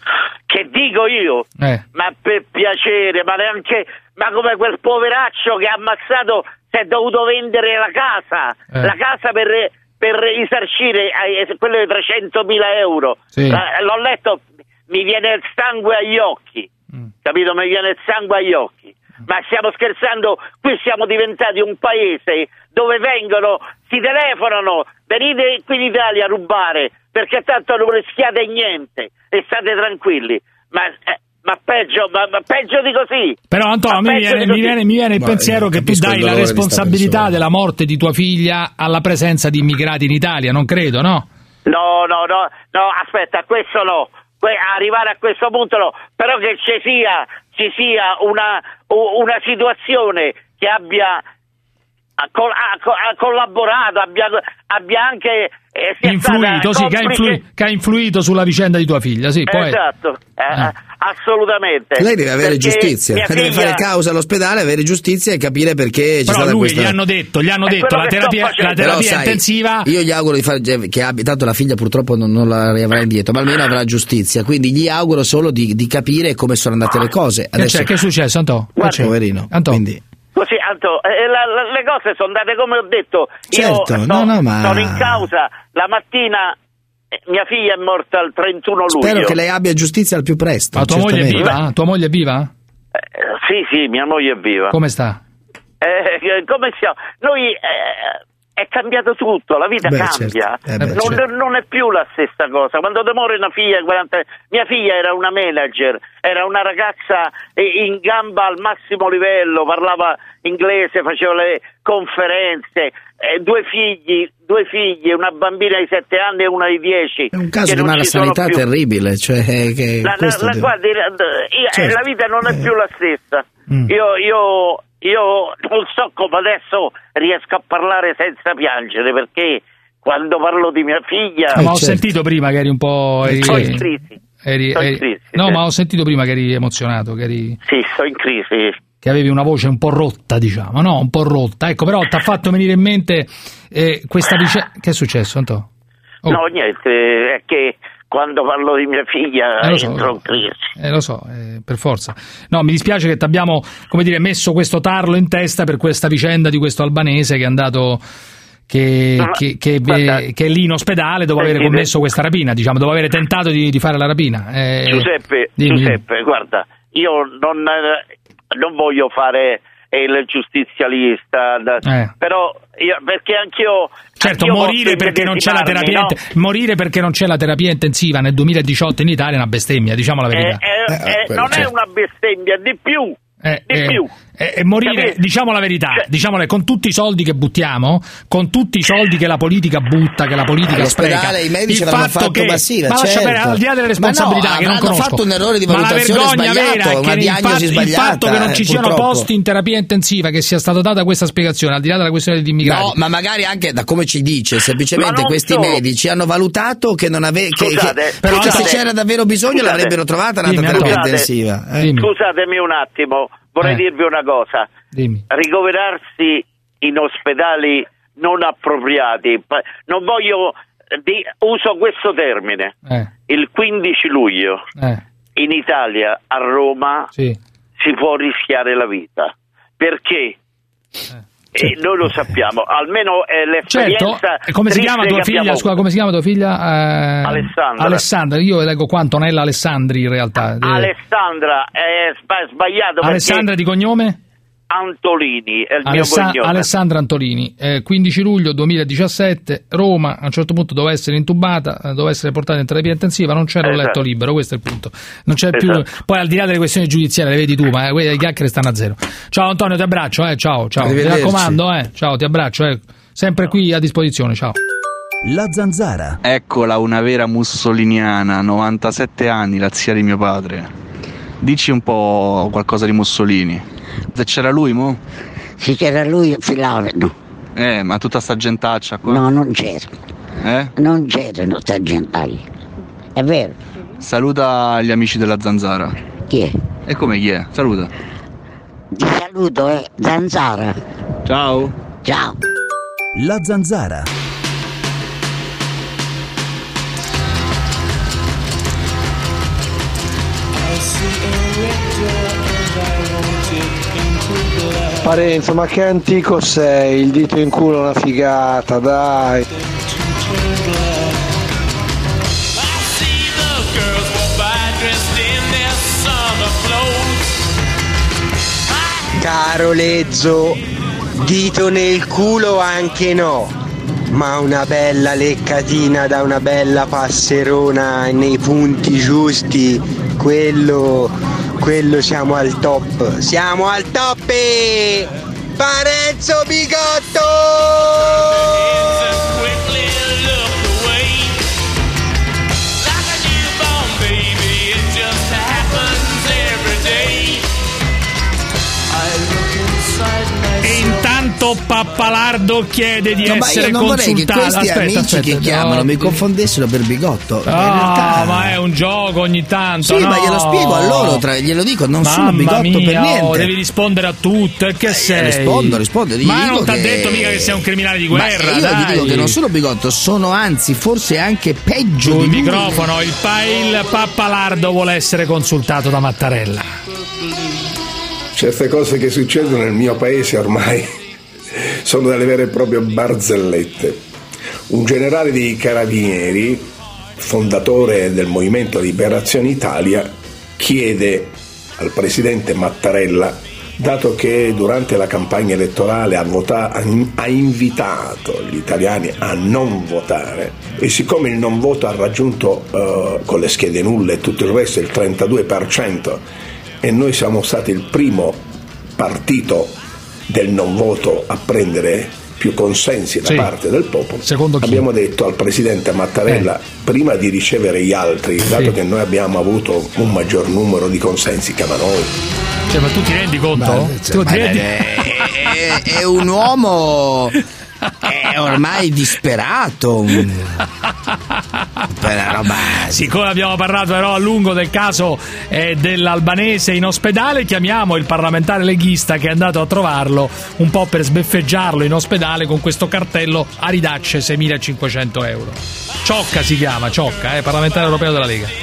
Che dico io? Eh. Ma per piacere, ma neanche, ma come quel poveraccio che ha ammazzato, si è dovuto vendere la casa, Eh. la casa per, per risarcire eh, quelle trecentomila euro. Sì. Eh, l'ho letto, mi viene il sangue agli occhi, Mm. capito? Mi viene il sangue agli occhi. Ma stiamo scherzando? Qui siamo diventati un paese dove vengono, si telefonano, venite qui in Italia a rubare, perché tanto non rischiate niente e state tranquilli. Ma, eh, ma peggio, ma, ma peggio di così. Però Antonio, Ma mi peggio viene, di mi così. viene, mi viene il Ma pensiero io che tu capisco dai il la dolore di sta responsabilità persona. della morte di tua figlia alla presenza di immigrati in Italia, non credo, no? No, no, no, no, aspetta, questo no. Que- arrivare a questo punto no. Però che ci sia, ci sia una, u- una situazione che abbia ha col- ha co- ha collaborato, abbia, abbia anche eh, sia Influito, stata sì, che ha, complice- influ- che ha influito sulla vicenda di tua figlia, sì, poi... Esatto, eh, assolutamente. Lei deve avere Perché giustizia, mia deve figlia- fare causa all'ospedale, avere giustizia e capire perché c'è Però stata lui questa... gli hanno detto, gli hanno È detto quello la che sto terapia, facendo. la terapia Però, sai, intensiva... io gli auguro di fare che abbia, tanto la figlia purtroppo non, non la riavrà indietro, ma almeno avrà giustizia, quindi gli auguro solo di, di capire come sono andate le cose. Che Adesso c'è? Che è successo, Anto? Che Guarda, c'è? poverino, Anto? quindi Così, Anto, eh, la- la- le cose sono andate come ho detto. Certo, Io no, sto, no, ma- sono in causa. La mattina eh, mia figlia è morta il trentuno luglio. spero che lei abbia giustizia al più presto. Ma tua moglie è certamente. viva? Tua moglie è viva? Eh, sì, sì, mia moglie è viva. Come sta? Eh, come siamo? Noi eh, è cambiato tutto, la vita Beh, cambia. certo. Eh, beh, non, certo. non è più la stessa cosa. Quando ti muore una figlia, quaranta mia figlia era una manager, era una ragazza eh, in gamba al massimo livello, parlava inglese, faceva le conferenze, eh, due figli, due figli, una bambina di sette anni e una di dieci. È un caso che di non ci sono malasanità più. terribile, cioè che La, la, questo la- deve- guardi, la, io- Certo. la vita non è più la stessa. Mm. Io, io, io non so come adesso riesco a parlare senza piangere, perché quando parlo di mia figlia... No, ma ho sentito prima che eri un po'... Eri, Sto in crisi. eri- Sto in eri- crisi, no, sì. ma ho sentito prima che eri emozionato, che eri... Sì, sto in crisi. che avevi una voce un po' rotta, diciamo, no? Un po' rotta. Ecco, però ti ha fatto venire in mente eh, questa vicenda... Che è successo, Anto? Oh. No, niente, è che quando parlo di mia figlia Eh, lo so, entro in crisi. Eh, lo so, eh, per forza. No, mi dispiace che ti abbiamo, come dire, messo questo tarlo in testa per questa vicenda di questo albanese che è andato... Che, Ma- che, che, guarda, eh, che è lì in ospedale dopo aver sentite- commesso questa rapina, diciamo, dopo aver tentato di, di fare la rapina. Eh, Giuseppe, dimmi. Giuseppe, guarda, io non, eh, non voglio fare il giustizialista, da- Eh. però io, perché anch'io... Certo, anch'io morire posso perché non c'è la terapia immedesimarmi, int- morire perché non c'è la terapia intensiva nel duemiladiciotto in Italia è una bestemmia, diciamo la no? verità. Eh, eh, eh, non è una bestemmia, di più, Eh, di eh, più. eh, eh, morire, Capito? diciamo la verità, Cioè- diciamole, con tutti i soldi che buttiamo, con tutti i soldi che la politica butta, che la politica All'ospedale spreca, i medici il avranno fatto fatto che, Basile, ma lascia certo. perdere, al di là delle responsabilità Ma no, che non avranno conosco, fatto un errore di ma la valutazione vergogna sbagliato, vera è una che il diagnosi fatto, il sbagliata, fatto che non eh, ci siano purtroppo. posti in terapia intensiva, che sia stata data questa spiegazione, al di là della questione degli immigrati. No, ma magari anche da come ci dice, Ma semplicemente non questi solo. medici hanno valutato che non ave- che, Scusate, che, però che se scusate. c'era davvero bisogno Scusate. l'avrebbero trovata una Dimmi, terapia Antonio. intensiva. eh. Dimmi. Scusatemi un attimo, vorrei Eh. dirvi una cosa. Dimmi. Ricoverarsi in ospedali non appropriati, pa- non voglio, di- uso questo termine, Eh, il quindici luglio eh, in Italia, a Roma, sì. si può rischiare la vita. Perché? E noi lo sappiamo, almeno è Certo, l'esperienza. e come si triste chiama tua che figlia? abbiamo Scusa, come si chiama tua figlia? Eh, Alessandra. Alessandra, io leggo qua Antonella Alessandri in realtà. Eh, Alessandra, è sba- sbagliato Alessandra di cognome? perché Antolini è il Alessa- mio cognome. Alessandra Antolini, eh, quindici luglio duemiladiciassette, Roma, a un certo punto doveva essere intubata, eh, doveva essere portata in terapia intensiva, non c'era un Esatto. letto libero, questo è il punto. Non c'è Esatto. più, poi al di là delle questioni giudiziarie, le vedi tu, ma eh, quelle chiacchiere stanno a zero. Ciao Antonio, ti abbraccio, eh, ciao, ciao, mi Arrivederci. raccomando, eh, ciao, ti abbraccio, eh, sempre qui a disposizione, ciao. La Zanzara. Eccola una vera mussoliniana, novantasette anni, la zia di mio padre. Dici un po' qualcosa di Mussolini. Se c'era lui, mo? Se c'era lui, filavano. Eh, ma tutta sta gentaccia qua? No, non c'era. Eh? Non c'erano sta gentaglia. È vero. Saluta gli amici della Zanzara. Chi è? E come chi è? Saluta. Ti saluto, eh, Zanzara. Ciao. Ciao. La Zanzara. Parenzo, ma che antico sei? Il dito in culo è una figata, dai. Caro Lezzo, dito nel culo anche no, ma una bella leccatina da una bella passerona nei punti giusti, quello, quello siamo al top, siamo al top! Parenzo Bigotto! E intanto Pappalardo chiede di no, essere ma io non consultato. vorrei che questi aspetta, amici aspetta, che chiamano no. mi confondessero per Bigotto. Ah, in realtà... ma è un gioco ogni tanto. Sì, no. ma glielo spiego a loro, tra, glielo dico, non Mamma sono Bigotto mia, per niente. Oh, devi rispondere a tutte. Che eh, sei? Rispondo, rispondo. Gli Ma dico non ti ha che... detto mica che sei un criminale di guerra. Ma io dai. gli dico che non sono Bigotto, sono anzi forse anche peggio Sul di lui. microfono, il, pa- il Pappalardo vuole essere consultato da Mattarella. Certe cose che succedono nel mio paese ormai sono delle vere e proprie barzellette. Un generale dei carabinieri, fondatore del Movimento Liberazione Italia, chiede al presidente Mattarella, dato che durante la campagna elettorale ha, vota- ha invitato gli italiani a non votare, e siccome il non voto ha raggiunto uh, con le schede nulle e tutto il resto il trentadue per cento, e noi siamo stati il primo partito del non voto a prendere più consensi da sì. parte del popolo, Secondo chi? Abbiamo detto al presidente Mattarella, eh. prima di ricevere gli altri, dato sì. che noi abbiamo avuto un maggior numero di consensi, chiama noi. Cioè, ma tu ti rendi conto? Ma, cioè, tu ti rendi... È, è, è un uomo è ormai disperato. Per la roba. Siccome abbiamo parlato però a lungo del caso eh, dell'albanese in ospedale, chiamiamo il parlamentare leghista che è andato a trovarlo un po' per sbeffeggiarlo in ospedale con questo cartello a ridacce seimilacinquecento euro. Ciocca si chiama, Ciocca, eh, parlamentare europeo della Lega.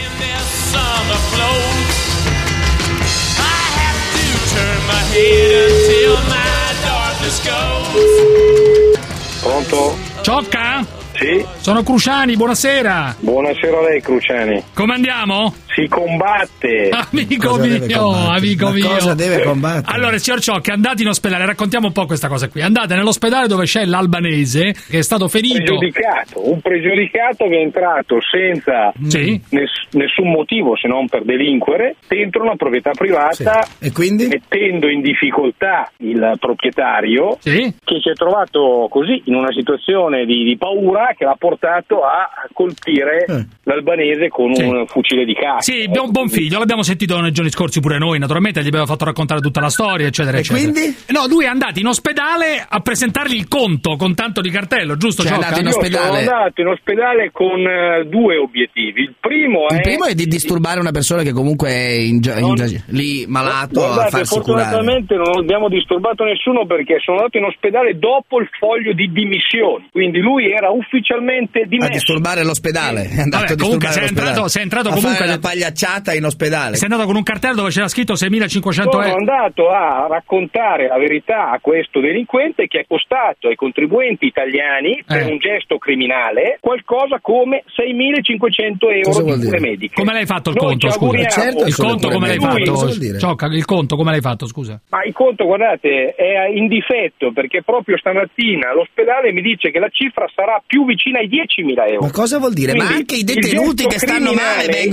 Pronto? Ciocca? Sì. Sono Cruciani, buonasera. Buonasera a lei, Cruciani. Come andiamo? Si combatte. Amico Cosa mio, amico Ma mio. cosa deve combattere? Allora, signor Ciocca, andate in ospedale, raccontiamo un po' questa cosa qui. Andate nell'ospedale dove c'è l'albanese che è stato ferito. Pregiudicato, un pregiudicato che è entrato senza sì. ness- nessun motivo se non per delinquere dentro una proprietà privata, sì. E quindi? mettendo in difficoltà il proprietario, sì. che si è trovato così in una situazione di, di paura che l'ha portato a colpire eh. l'albanese con sì. un fucile di caccia. Sì, buon, buon figlio, l'abbiamo sentito nei giorni scorsi pure noi, naturalmente gli abbiamo fatto raccontare tutta la storia, eccetera, e eccetera. Quindi? No, lui è andato in ospedale a presentargli il conto con tanto di cartello, giusto? Cioè, Ciocca? in Io ospedale. sono andato in ospedale con uh, due obiettivi. Il primo è Il primo è di disturbare una persona che comunque è in gia- in gia- lì malato. Guardate, a farsi curare. fortunatamente non abbiamo disturbato nessuno perché sono andato in ospedale dopo il foglio di dimissioni, quindi lui era ufficialmente dimesso. A disturbare l'ospedale. È andato Vabbè, a comunque disturbare sei l'ospedale. entrato, sei entrato a comunque fare la pagliacciata in ospedale. Sei andato con un cartello dove c'era scritto seimilacinquecento Sono euro. andato a raccontare la verità a questo delinquente che è costato ai contribuenti italiani per Eh. un gesto criminale qualcosa come seimilacinquecento euro Cosa di vuol dire? cure mediche. Come l'hai fatto il Noi conto, ci scusa? auguriamo- Certo, Il sono conto pure come l'hai medico. fatto? Cosa vuol dire? Ciocca, il conto come l'hai fatto, scusa? Ma il conto, guardate, è in difetto perché proprio stamattina l'ospedale mi dice che la cifra sarà più vicina ai diecimila euro. Ma cosa vuol dire? Ma Quindi anche i il detenuti gesto che stanno male criminale- vengono il gesto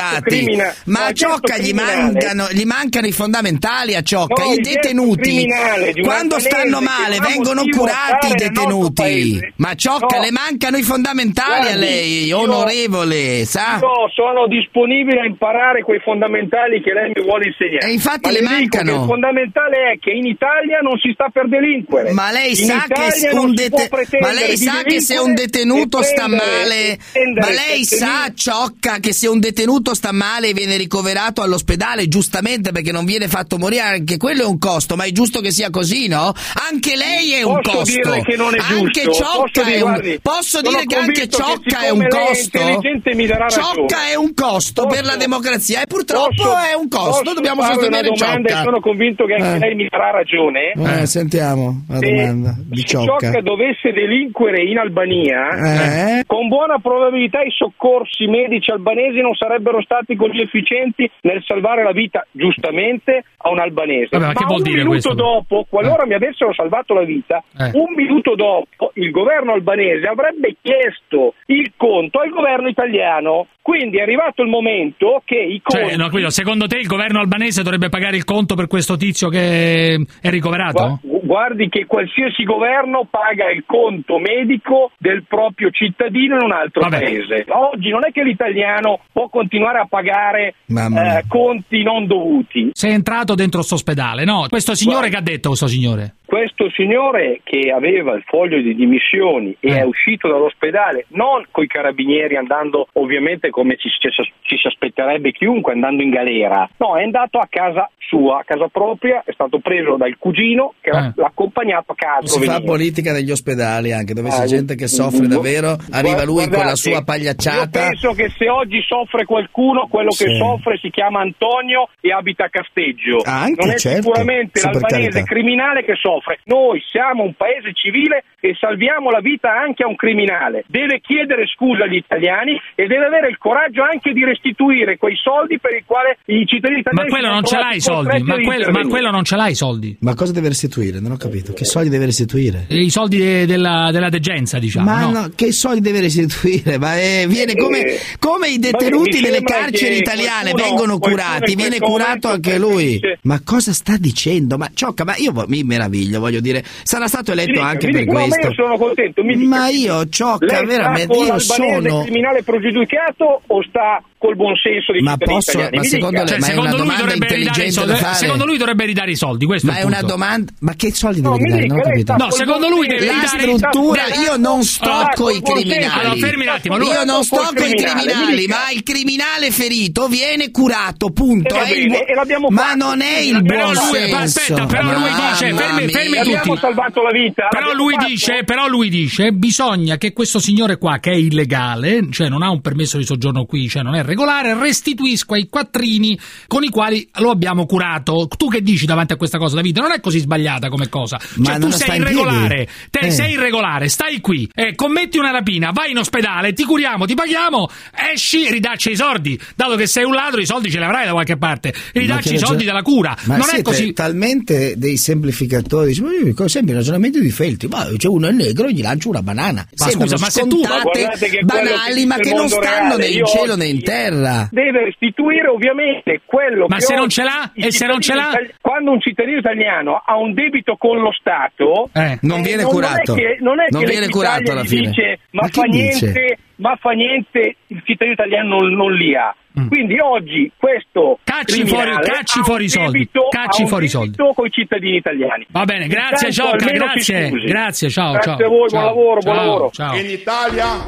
curati. Crimina- ma a gesto Ciocca gli criminale- mancano, gli mancano i fondamentali a Ciocca. No, I il gesto detenuti, criminale di un quando albanese stanno che male, non ha vengono motivo a curati i stare nel nostro detenuti. paese. Ma a Ciocca No. le mancano i fondamentali a Guardi, lei, io- onorevole, sa? Io sono disponibile a imparare quei fondamentali che lei mi vuole insegnare. E infatti Ma le dico mancano. che il fondamentale è che in Italia non si sta per delinquere. Ma lei In sa che Italia se non un si dete- può pretendere ma lei di sa che se un delinquere detenuto e sta prendere- male, e prendere ma lei settemila sa, Ciocca, che se un detenuto sta male e viene ricoverato all'ospedale, giustamente perché non viene fatto morire, anche quello è un costo, ma è giusto che sia così, no? Anche lei è un Posso costo. dire che non è Anche giusto? Ciocca Posso è dire, un guardi, Posso sono dire che anche convinto che Ciocca è siccome un lei è costo? intelligente mi darà ragione. Ciocca è un costo Posso- per la democrazia e purtroppo Posso- è un costo, posso dobbiamo fare sostenere una domanda Ciocca. e sono convinto che anche Eh. lei mi darà ragione. Eh, sentiamo la Se- domanda di se Ciocca. Ciocca dovesse delinquere in Albania, Eh? con buona probabilità i soccorsi medici albanesi non sarebbero stati così efficienti nel salvare la vita, giustamente, a un albanese. Vabbè, ma che vuol un dire minuto questo? dopo, qualora mi avessero salvato la vita, Eh. un minuto dopo il governo albanese avrebbe chiesto il conto al governo italiano. Quindi è arrivato il momento che i conti... Cioè, no, Guido, secondo te il governo albanese dovrebbe pagare il conto per questo tizio che è ricoverato? Gua- Guardi che qualsiasi governo paga il conto medico del proprio cittadino in un altro Vabbè. paese. Oggi non è che l'italiano può continuare a pagare Mamma mia. eh, conti non dovuti. Sei entrato dentro sto ospedale, no? Questo signore che ha detto, questo signore? Questo signore che aveva il foglio di dimissioni e Eh. è uscito dall'ospedale non coi carabinieri andando ovviamente come ci, ci, ci si aspetterebbe chiunque andando in galera, no, è andato a casa sua, a casa propria, è stato preso dal cugino che l'ha- Eh. l'ha accompagnato a casa. Si fa veniva. politica degli ospedali anche, dove c'è Ah, gente che gu- soffre gu- davvero, arriva lui con la guardate, sua pagliacciata. Io penso che se oggi soffre qualcuno, quello Sì. che soffre si chiama Antonio e abita a Casteggio. Ah, anche, non è certo. sicuramente Sì, per l'albanese carità. criminale che soffre. Noi siamo un paese civile e salviamo la vita anche a un criminale. Deve chiedere scusa agli italiani e deve avere il coraggio anche di restituire quei soldi per i quali i cittadini Ma italiani quello sono non ce trovati l'ha i soldi, costretti ma, ad quello- ma intervenire. quello non ce l'ha i soldi. Ma cosa deve restituire? Non ho capito. Che soldi deve restituire? I soldi de- della, della degenza, diciamo. Ma no? no, che soldi deve restituire? Ma eh, viene come, Eh, come i ma detenuti mi nelle sembra carceri che italiane qualcuno- vengono qualcuno curati, in viene questo curato momento anche lui. dice- Ma cosa sta dicendo? Ma Ciocca, ma io mi meraviglio, voglio dire, sarà stato Mi eletto dica, anche mi per dica, no, ma questo. io sono contento. Mi dica, Ma io, Ciocca, lei veramente, sta con io l'albanese sono... criminale pregiudicato o sta col buon senso dei Ma cittadini posso- italiani? ma Mi secondo dica. lei- ma è una secondo, lui domanda dovrebbe ridare i intelligente soldi, da fare. secondo lui dovrebbe ridare i soldi, questo Ma è è il una punto. domanda... Ma che soldi No, deve mi ridare? dica, Non ho lei capito. sta No, col secondo buon lui senso deve La ridare- struttura, sta- io non sto sta coi col buon senso. criminali. Allora, fermi un attimo, lui- Io non sto Col coi criminale, mi criminali, dica. ma il criminale ferito viene curato, punto. E va È il bene, bu- e l'abbiamo ma fatto. non è il Però buon lui- senso. aspetta, però lui dice, Mamma fermi- fermi mia. tutti. Abbiamo salvato la vita. Però l'abbiamo lui, fatto. dice, però lui dice bisogna che questo signore qua, che è illegale, cioè non ha un permesso di soggiorno qui, cioè non è regolare, restituisca i quattrini con i quali lo abbiamo curato. Tu che dici davanti a questa cosa, Davide? Non è così sbagliata come cosa. Ma Cioè tu non sta sei in piedi. irregolare, te Eh. sei irregolare, stai qui, eh, commetti una rapina, vai in ospedale, ti curiamo, ti paghiamo, esci, ridacci i soldi. Dato che sei un ladro, i soldi ce li avrai da qualche parte. Ridacci i Ma che soldi ragion- della cura. Ma non è siete così. talmente dei semplificatori, dice, ma io dico sempre il ragionamento di Feltri, ma c'è uno è negro, gli lancio una banana. Ma Sembrano scusa, ma se tu- scontate, Ma guardate che quello banali, che ma dice che il non mondo stanno reale, né in io cielo oggi- né in terra. Deve restituire ovviamente quello Ma che se non oggi ce l'ha? il E se non ce l'ha? cittadino itali- Quando un cittadino italiano ha un debito con lo Stato, Eh. Non viene non curato. Non è che, non è Non che viene l'Italia curato alla gli fine. dice ma, Ma fa chi dice? niente, ma fa niente, il cittadino italiano non, non li ha. Mm. Quindi oggi questo Cacci criminale fuori- cacci ha un fuori i soldi, debito- cacci ha un fuori i soldi. debito coi cittadini italiani. Va bene, grazie Intanto Ciocca, almeno si grazie, scusi. grazie, ciao, Grazie ciao. a voi, ciao, buon lavoro, buon ciao, lavoro. ciao. In Italia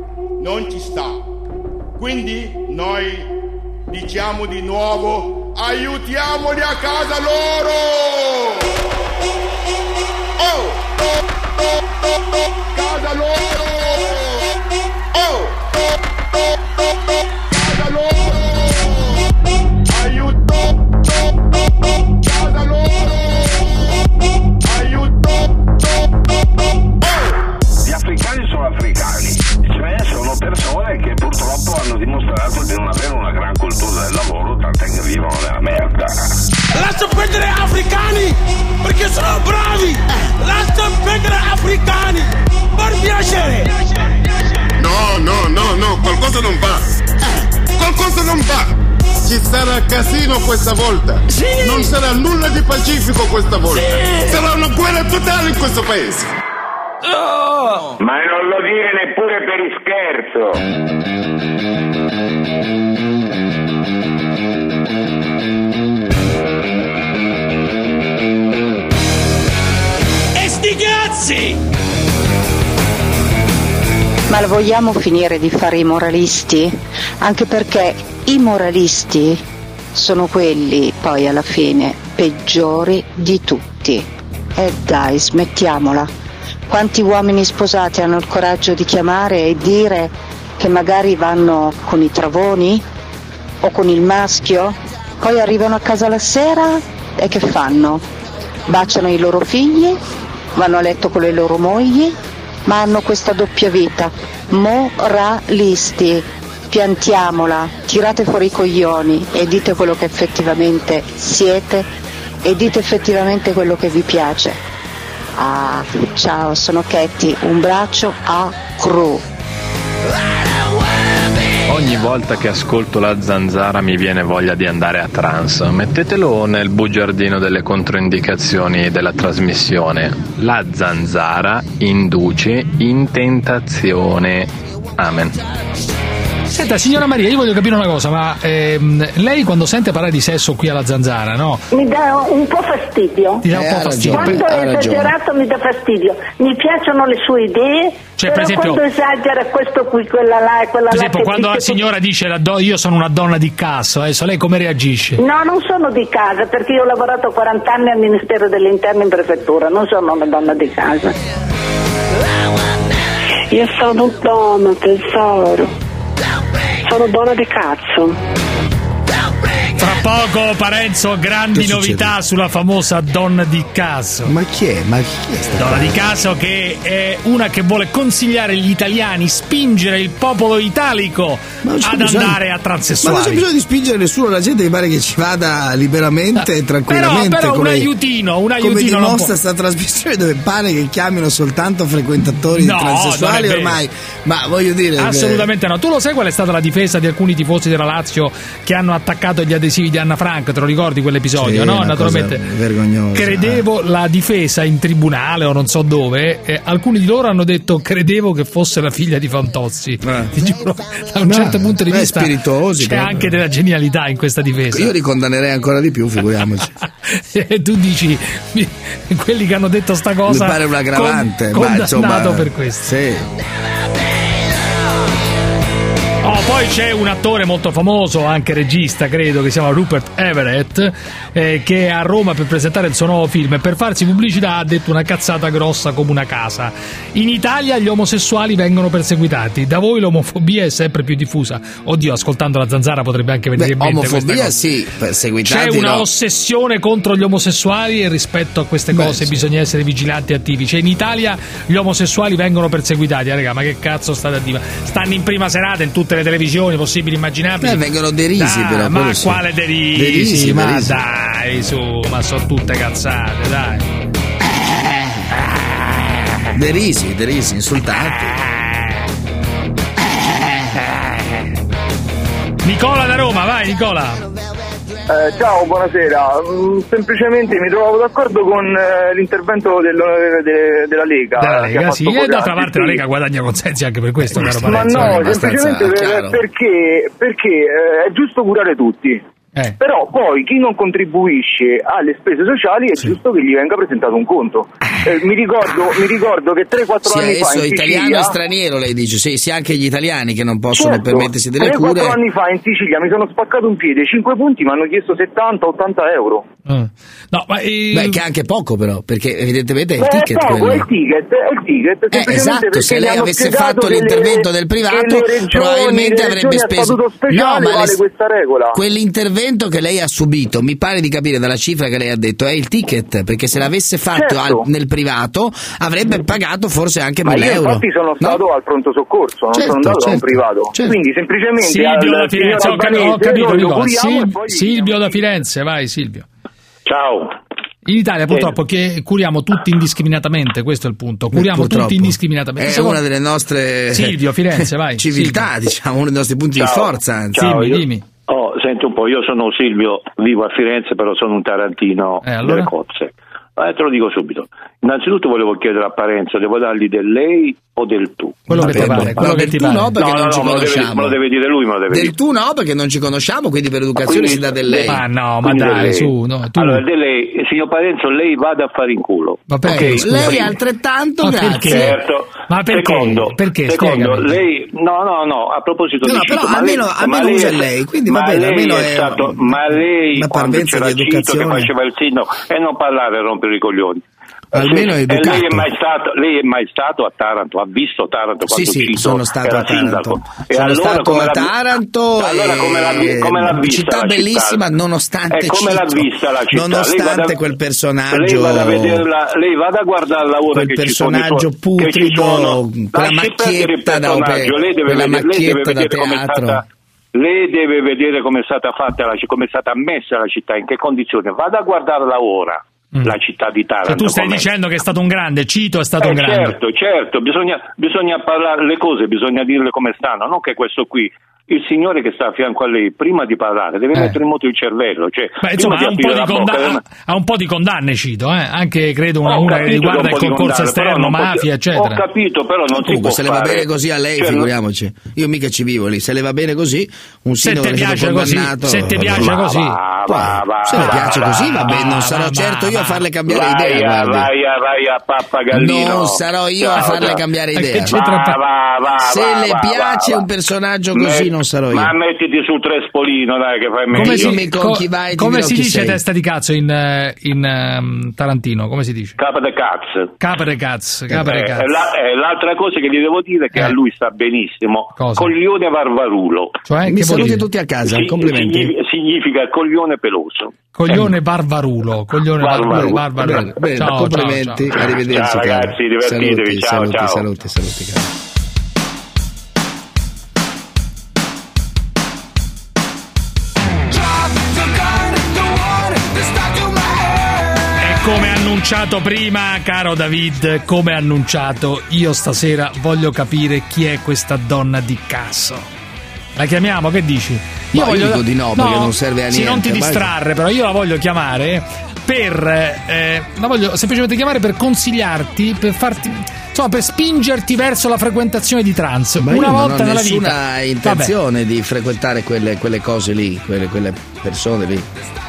non ci sta. Quindi noi diciamo di nuovo aiutiamoli a casa loro! Oh! Oh! Oh! Oh! Oh! Casa loro! Oh! Oh! Oh! Oh! Oh! Casa loro! Aiuto! Oh! Oh! Oh! Casa loro! Aiuto! Oh! Oh! Oh! Gli africani sono africani, cioè sono persone che purtroppo hanno dimostrato di non avere una gran cultura del lavoro, tant'è che vivono nella merda. Lascia perdere africani perché sono bravi. Lascia perdere africani per piacere. No, no, no, no, qualcosa non va. qualcosa non va. Ci sarà casino questa volta. Sì. Non sarà nulla di pacifico questa volta. Sì. Sarà una guerra totale in questo paese. Oh. Ma non lo dire neppure per ischerzo. E sti cazzi! Ma lo vogliamo finire di fare i moralisti? Anche perché i moralisti sono quelli, poi alla fine, peggiori di tutti. E dai, smettiamola. Quanti uomini sposati hanno il coraggio di chiamare e dire che magari vanno con i travoni o con il maschio, poi arrivano a casa la sera e che fanno? Baciano i loro figli, vanno a letto con le loro mogli, ma hanno questa doppia vita. Moralisti, piantiamola, tirate fuori i coglioni e dite quello che effettivamente siete e dite effettivamente quello che vi piace. Ah, ciao, sono Ketty, un braccio a Cru. Ogni volta che ascolto la Zanzara mi viene voglia di andare a trance. Mettetelo nel bugiardino delle controindicazioni della trasmissione. La Zanzara induce in tentazione. Amen. Senta, signora Maria, io voglio capire una cosa, ma ehm, lei quando sente parlare di sesso qui alla Zanzara, no? Mi dà un po' fastidio. Ti dà un eh, po' fastidio. Quando per... è esagerato mi dà fastidio. Mi piacciono le sue idee, cioè, però per esempio, quando esagera questo qui, quella là e quella per là... esempio, quando la signora dice la do- io sono una donna di cazzo, adesso lei come reagisce? No, non sono di casa, perché io ho lavorato quaranta anni al Ministero dell'Interno in prefettura, non sono una donna di casa. Io sono donna, tesoro. Sono donna di cazzo. Fra poco, Parenzo, grandi novità sulla famosa donna di caso. Ma chi è? Ma chi è sta donna di caso, che è una che vuole consigliare agli italiani, spingere il popolo italico ad bisogno... andare a transessuali. Ma non c'è bisogno di spingere nessuno, la gente mi pare che ci vada liberamente e tranquillamente. Però, però come, un aiutino, un aiutino. Come dimostra può... sta trasmissione dove pare che chiamino soltanto frequentatori no, di transessuali ormai. Ma voglio dire. Assolutamente che... no. Tu lo sai qual è stata la difesa di alcuni tifosi della Lazio che hanno attaccato gli adesivi di Anna Frank? Te lo ricordi quell'episodio? Sì, no, naturalmente. Vergognoso. Credevo eh. la difesa in tribunale o non so dove. Eh, alcuni di loro hanno detto credevo che fosse la figlia di Fantozzi. Eh. Ti giuro, da un no, certo punto di vista spiritosi, c'è proprio. Anche della genialità in questa difesa. Io li condannerei ancora di più, figuriamoci. E tu dici quelli che hanno detto sta cosa mi pare un aggravante, con, ma condannato insomma, per questo. Sì. Oh, poi c'è un attore molto famoso, anche regista, credo, che si chiama Rupert Everett, eh, che è a Roma per presentare il suo nuovo film e per farsi pubblicità ha detto una cazzata grossa come una casa. In Italia gli omosessuali vengono perseguitati, da voi l'omofobia è sempre più diffusa. Oddio, ascoltando la Zanzara potrebbe anche venire in mente omofobia sì, perseguitati c'è una no. ossessione contro gli omosessuali e rispetto a queste Beh, cose sì. bisogna essere vigilanti e attivi. Cioè in Italia gli omosessuali vengono perseguitati, ah, raga, ma che cazzo state a dire? Stanno in prima serata in tutte le televisioni possibili e immaginabili. Eh, vengono derisi, dai, però. Ma sì. quale derisi? derisi ma derisi. dai, su, ma sono tutte cazzate, dai. Derisi, derisi, insultanti. Nicola da Roma, vai Nicola. Eh, ciao, buonasera. Mm, semplicemente mi trovavo d'accordo con eh, l'intervento del, de, della Lega. Della Lega, sì, e d'altra parte sì. La Lega guadagna consensi anche per questo, caro Ma Parenzo. no, semplicemente per, perché, perché eh, è giusto curare tutti. Eh. Però poi chi non contribuisce alle spese sociali è sì. giusto che gli venga presentato un conto. Eh, mi, ricordo, mi ricordo che tre quattro anni fa in Sicilia, italiano e straniero, lei dice, sì, sia anche gli italiani che non possono certo, permettersi delle cure. tre quattro anni fa in Sicilia mi sono spaccato un piede, cinque punti mi hanno chiesto settanta ottanta euro. Mm. No, ma eh... Beh, che è anche poco però, perché evidentemente è il Beh, ticket è poco, quello. è il ticket, è il ticket. Eh, esatto, se lei avesse fatto l'intervento le, del privato regioni, probabilmente avrebbe speso speciale, no, ma vale le... questa regola. Quell'intervento che lei ha subito, mi pare di capire dalla cifra che lei ha detto, è il ticket, perché se l'avesse fatto certo. al, nel privato avrebbe pagato forse anche mille euro. Ma io infatti sono stato no? al pronto soccorso, non certo, sono andato certo, a un privato. Certo. Quindi semplicemente Silvio da Firenze, ho capito, ho capito Nicola. Sil- poi... Silvio da Firenze, vai Silvio. Ciao. In Italia purtroppo che curiamo tutti indiscriminatamente, questo è il punto, curiamo Purtroppo. tutti indiscriminatamente. È Secondo... una delle nostre Silvio, Firenze, vai. civiltà, Silvio. diciamo, uno dei nostri punti Ciao. di forza, anzi. Ciao, dimmi, io- dimmi. Oh, senti un po', io sono Silvio, vivo a Firenze, però sono un tarantino Eh, allora? delle cozze. Eh, te lo dico subito. Innanzitutto volevo chiedere a Parenzo, devo dargli del lei o del tu? Quello che ti pare, quello No, che del ti tu pare. no, perché no, non no, ci no, me lo, deve, conosciamo. me lo deve dire lui, me lo deve Del dire. tu no, perché non ci conosciamo, quindi per educazione Quindi- si dà del lei. Ma no, ma Quindi del dai, lei. su, no, tu. Allora, del lei, signor Parenzo, lei vada a fare in culo. Ma perché? Ok, Scusa. Lei prima. altrettanto, Ma grazie. perché? Certo. Ma perché? Secondo, Perché? secondo Spiegami. lei, no, no, no, a proposito No, di no, Cito, però ma almeno- lei, almeno ma usa è- lei, quindi va ma bene, lei almeno è è stato, ma lei una quando parvenza c'era di Cito che educazione. faceva il sindaco e non parlare e rompere i coglioni. Almeno Sì, è e lei educato. è mai stato, lei è mai stato a Taranto, ha visto Taranto Sì, quando sì, Cito sono stato era a Taranto. sindaco. E Sono allora stato come a l'ha- Taranto allora come l'ha, vi- e- come l'ha vista città la bellissima città? nonostante E come l'ha Cito, vista la città? nonostante Lei vada- quel personaggio, lei vada a vederla, lei vada a guardarla ora quel che ci sono i personaggio suoi- che ci putrido, sono- quella Lasci perdere il macchietta da personaggio, ope- lei deve quella vedere, lei deve macchietta da vedere come è teatro. stata lei deve vedere come è stata fatta la, come è stata messa la città, in che condizioni. Vada a guardarla ora. La città di Taranto. Cioè, tu stai com'è. dicendo che è stato un grande, Cito è stato Eh, un grande. certo, certo, bisogna, bisogna parlare le cose, bisogna dirle come stanno, non che questo qui, il signore che sta a fianco a lei, prima di parlare, deve Eh. mettere in moto il cervello, cioè, Beh, prima insomma, di ha un, po' aprire di la bocca, condanne, deve- ha un po' di condanne, Cito, eh? Anche credo una, Ho una che capito riguarda che il un po' di concorso condanne, però esterno, non posso- mafia, eccetera. Ho capito, però non si Comunque, può se le va fare. bene così a lei, Cioè, figuriamoci. Io mica ci vivo lì. Se le va bene così, un Se sindaco te che è stato piace così, condannato. se te piace Va, così. va, va, va, se le va, piace va, così, va va, bene. Non va, sarò va, certo va, io a farle cambiare vai idea. a, guardi. vai, a, vai a Pappagallino. Non sarò io a Ciao, farle ciao. cambiare Ma che idea. c'entra Va, pa- va, va, Se va, le va, piace va, va. un personaggio così, Met- non sarò io. Ma mettiti sul Trespolino, dai, che fai meglio. Come si, Dimmi con co- chi vai, ti come dirò si chi dice sei. testa di cazzo in, eh, in ehm, Tarantino? Come si dice? Capa de cazzo. Capere cazzo, capere Eh, cazzo. la- eh, l'altra cosa che gli devo dire è che Eh. a lui sta benissimo. Cosa? Coglione varvarulo. Cioè, Mi che vuol saluti dire? tutti a casa, Sì, complimenti. significa, significa coglione peloso. Coglione barbarulo, coglione barbarulo, Barbarulo. barbarulo. Bene, Ciao, complimenti, ciao, ciao. arrivederci. Ciao, caro. ragazzi, divertitevi, Saluti, ciao, saluti, ciao. saluti, saluti, caro. E come annunciato prima, caro David, come annunciato, io stasera voglio capire chi è questa donna di cazzo. La chiamiamo, che dici? Ma io dico di no, perché non serve a Sì, non ti niente, vai. distrarre, però io la voglio chiamare per eh, la voglio semplicemente chiamare per consigliarti, per farti, insomma, per spingerti verso la frequentazione di trans. Ma una io volta non ho nella nessuna vita. intenzione di frequentare quelle, quelle cose lì, quelle, quelle persone lì.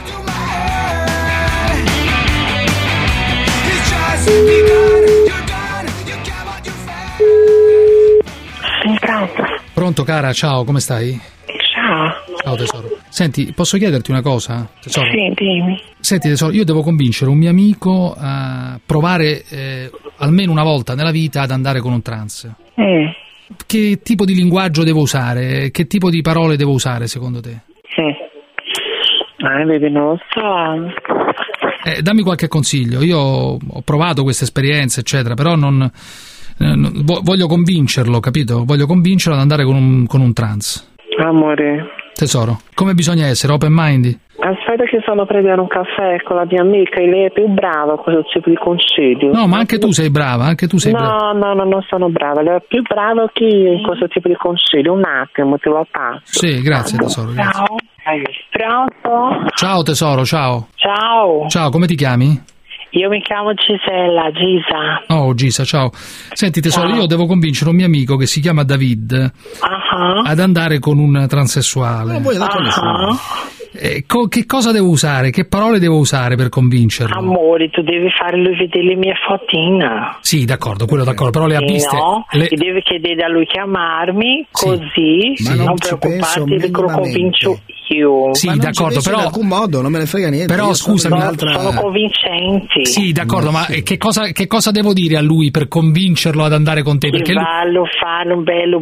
Sì, pronto. Pronto, cara, ciao, come stai? Ciao. Ciao tesoro. Senti, posso chiederti una cosa? Tesoro? Sì, dimmi. Senti tesoro, io devo convincere un mio amico a provare eh, almeno una volta nella vita ad andare con un trans. Mm. Che tipo di linguaggio devo usare? Che tipo di parole devo usare secondo te? Sì. Ah, vedi, non lo so. Eh, dammi qualche consiglio. Io ho provato queste esperienze, eccetera, però non, eh, non- vo- voglio convincerlo, capito? Voglio convincerlo ad andare con un, con un trans. Amore, Tesoro, come bisogna essere? Open mind? aspetta che stanno a prendere un caffè con la mia amica e lei è più brava a questo tipo di consiglio. No, ma anche tu sei brava, anche tu sei brava. No, no, no, non sono brava, lei è più brava che io in questo tipo di consiglio. Un attimo, te lo passo. Sì, grazie tesoro. Grazie. Ciao. Pronto? Ciao tesoro, ciao. Ciao. Ciao, come ti chiami? Io mi chiamo Gisella, Gisa. Oh, Gisa, ciao. Senti tesoro, Ciao. io devo convincere un mio amico che si chiama David Ah. ad andare con un transessuale. Non voglio andare con nessuno. Eh, co- che cosa devo usare? Che parole devo usare per convincerlo? Amore, tu devi fare lui vedere le mie fotine. Sì, d'accordo, quello d'accordo, però le ha Sì, viste. no? le- E devi chiedere a lui chiamarmi, Sì. così Ma non non ci preoccuparti penso che lo minimamente. convincio io. Sì, Ma non ci d'accordo, penso però in alcun modo, non me ne frega niente. Però, Io sono scusami, in No, un'altra- sono convincenti. Sì, d'accordo, ma che cosa, che cosa devo dire a lui per convincerlo ad andare con te? Perché Ti lui... vallo fare un bello bocchino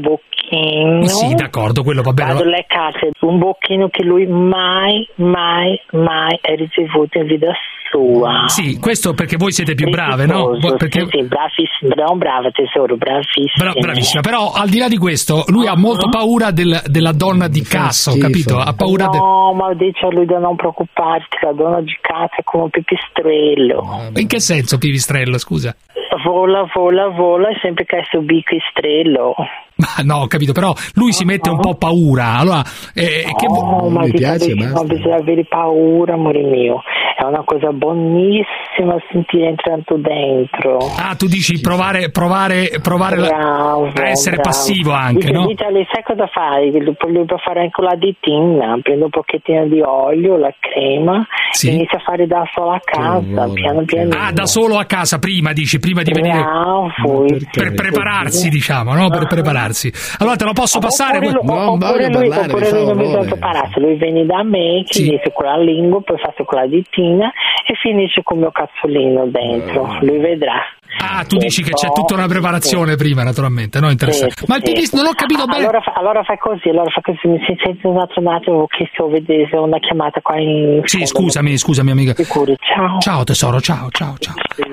bocchino. Sì, d'accordo, quello va bene. Vado alle case, un bocchino che lui mai, mai, mai ha ricevuto in vita sua. Sì, questo perché voi siete più brave, no? Perché... Sì, sì, bravissima, bravo, brava tesoro, bravissima. Bra- bravissima, però al di là di questo, lui ha molto paura del, della donna di casa, ho capito? Ha paura no, del... ma dice a lui di non preoccuparti, la donna di casa è come un pipistrello. In che senso pipistrello, scusa? Vola, vola, vola, è sempre che è su pipistrello. Ma no, ho capito, però lui si mette un po' paura. Allora, eh, no, che... ma mi piace, no, bisogna avere paura, amore mio. È una cosa buonissima sentire entrando dentro. Ah, tu dici provare, provare, provare bravo, la... a essere bravo. passivo anche, Dice, no? Dice, lei sai cosa fai? Lui può fare anche la ditina, prende un pochettino di olio, la crema, sì. e inizia a fare da solo a casa, oh, piano piano. Ah, da solo a casa prima, dici, prima di venire bravo, per prepararsi, diciamo, no? Per prepararsi. Allora te lo posso passare? Oppure, lui, non oppure lui, parlare, oppure lui non bisogna prepararsi, lui viene da me, che sì. inizia con la lingua, poi fa con la ditina e finisce con il mio cazzolino dentro, lui vedrà. Ah, tu dici che c'è tutta una preparazione sì. prima, naturalmente, no? Interessante. Sì, Ma il pipis non ho capito bene. Allora, fa, allora fai così, allora fa così, mi senti un altro un attimo che sto vedendo una chiamata qua in... Sì, scusami, scusami amica. Sicuri, ciao. Ciao tesoro, ciao, ciao, ciao.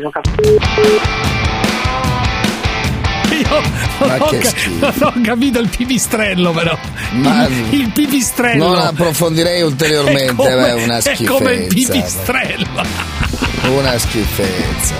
Io non ho, ca- non ho capito il pipistrello, però. Ma il, il pipistrello. Non approfondirei ulteriormente, è, come, è una schifezza. È come il pipistrello. Una schifezza.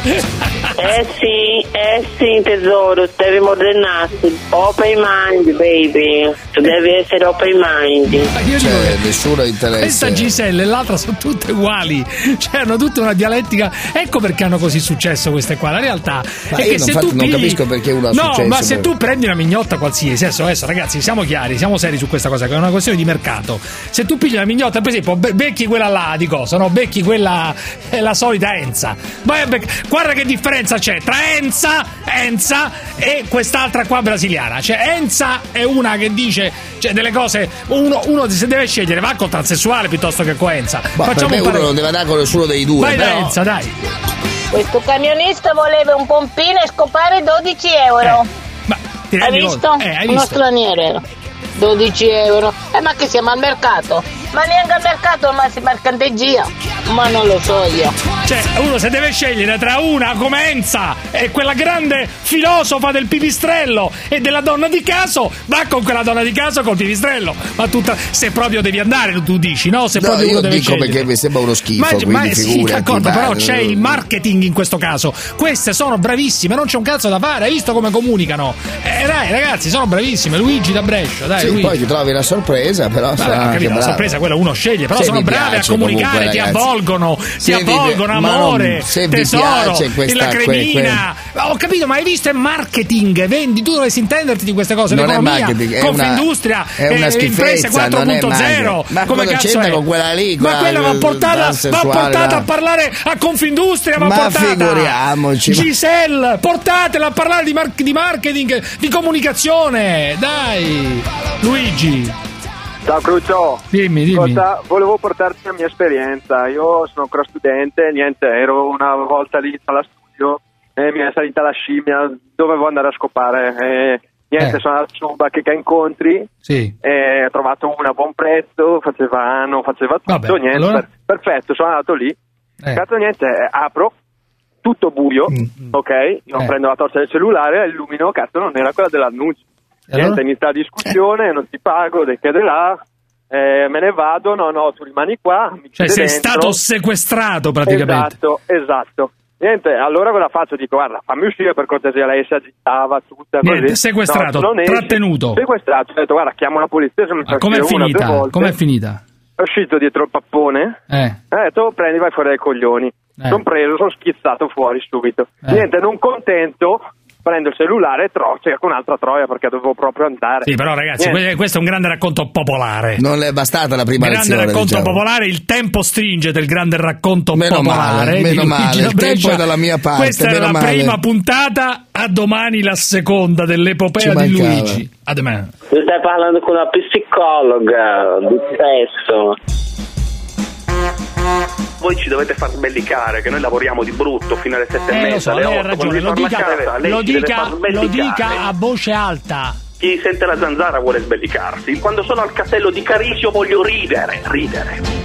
Eh sì, eh sì tesoro, devi modernarsi. Open mind, baby. Tu devi essere open mind. Cioè, nessuno interessa. Questa Giselle e l'altra sono tutte uguali. Cioè, hanno tutta una dialettica. Ecco perché hanno così successo queste qua. La realtà ma è io che non, se fatto, tu non pigli... capisco perché uno ha no, successo. No, ma se per... tu prendi una mignotta qualsiasi, adesso, adesso ragazzi, siamo chiari, siamo seri su questa cosa, che è una questione di mercato. Se tu pigli una mignotta, per esempio, becchi quella là di cosa, no? Becchi quella, è la solita Enza. Vai a bec- guarda che differenza c'è tra Enza, Enza e quest'altra qua brasiliana. Cioè, Enza è una che dice, cioè, delle cose, uno, uno se deve scegliere va col transessuale piuttosto che con Enza. Ma facciamo per me un pare... uno non deve andare con nessuno dei due. Vai però... da Enza, dai. Questo camionista voleva un pompino e scopare dodici euro. Eh, ma ti hai visto? Eh, hai Uno visto? straniero. dodici euro. Eh, ma che siamo al mercato? Ma neanche al mercato, ma si mercanteggia. Ma non lo so io. Cioè, uno se deve scegliere tra una come Enza e quella grande filosofa del pipistrello e della donna di caso, va con quella donna di caso col pipistrello. Ma tutta, se proprio devi andare, tu dici, no? Se no, proprio io uno deve dico scegliere. perché mi sembra uno schifo. Ma, ma sì, d'accordo, va, però c'è il marketing in questo caso. Queste sono bravissime, non c'è un cazzo da fare. Hai visto come comunicano? Eh, dai, ragazzi, sono bravissime. Luigi da Brescia, dai. Sì, Luigi. poi ti trovi la sorpresa, però. Vabbè, ho capito, la sorpresa quella uno sceglie, però se sono bravi a comunicare, ti avvolgono, ti avvolgono, amore, non, tesoro, questa, la cremina. Que, que... Ho capito, ma hai visto? È marketing, vendi, tu dovresti intenderti di queste cose. Non l'economia, è marketing, è Confindustria, una, è una eh, imprese quattro punto zero. Ma come cazzo è? Con quella lì, ma quella va portata, va portata a parlare a Confindustria, va ma portata. Figuriamoci. Giselle, portatela a parlare di, mar- di marketing, di comunicazione. Dai, Luigi. Ciao Cruccio, dimmi, dimmi. Cosa, volevo portarti la mia esperienza. Io sono ancora studente, niente, ero una volta lì alla studio e mi è salita la scimmia, dovevo andare a scopare e niente, eh. sono andato su Bacheca Incontri sì. e ho trovato una a buon prezzo, faceva anno, faceva tutto. Vabbè, niente, allora... per, perfetto, sono andato lì, eh. cazzo niente, apro, tutto buio, mm. ok, io eh. prendo la torcia del cellulare, illumino, cazzo non era quella dell'annuncio. Niente, allora? Inizia la discussione, non ti pago, de che de là, eh, me ne vado, no no, tu rimani qua. Mi cioè sei dentro. Stato sequestrato praticamente. Esatto, esatto. Niente, allora cosa faccio? Dico, guarda, fammi uscire per cortesia, lei si agitava, tutta così. Niente, sequestrato, no, trattenuto. Sequestrato, ho detto, guarda, chiamo la polizia, se mi fa com'è finita? Una, com'è finita? È uscito dietro il pappone, eh. ho detto, prendi, vai fuori dai coglioni. Eh. Sono preso, sono schizzato fuori subito. Eh. Niente, non contento... prendo il cellulare e tro- cerco un'altra troia perché dovevo proprio andare. Sì, però ragazzi, Niente. questo è un grande racconto popolare. Non è bastata la prima grande lezione. Grande racconto diciamo. popolare, il tempo stringe del grande racconto meno popolare. Male, meno male, il tempo è dalla mia parte. Questa era la male. prima puntata, a domani la seconda dell'epopea di Luigi. A domani. Tu stai parlando con una psicologa di sesso. Voi ci dovete far sbellicare che noi lavoriamo di brutto fino alle sette eh, e mezza, so, alle lei otto. ha ragione, lo dica, casa, lei lo, ci deve dica, far lo dica a voce alta. chi sente la zanzara vuole sbellicarsi. Quando sono al castello di Carisio voglio ridere, ridere.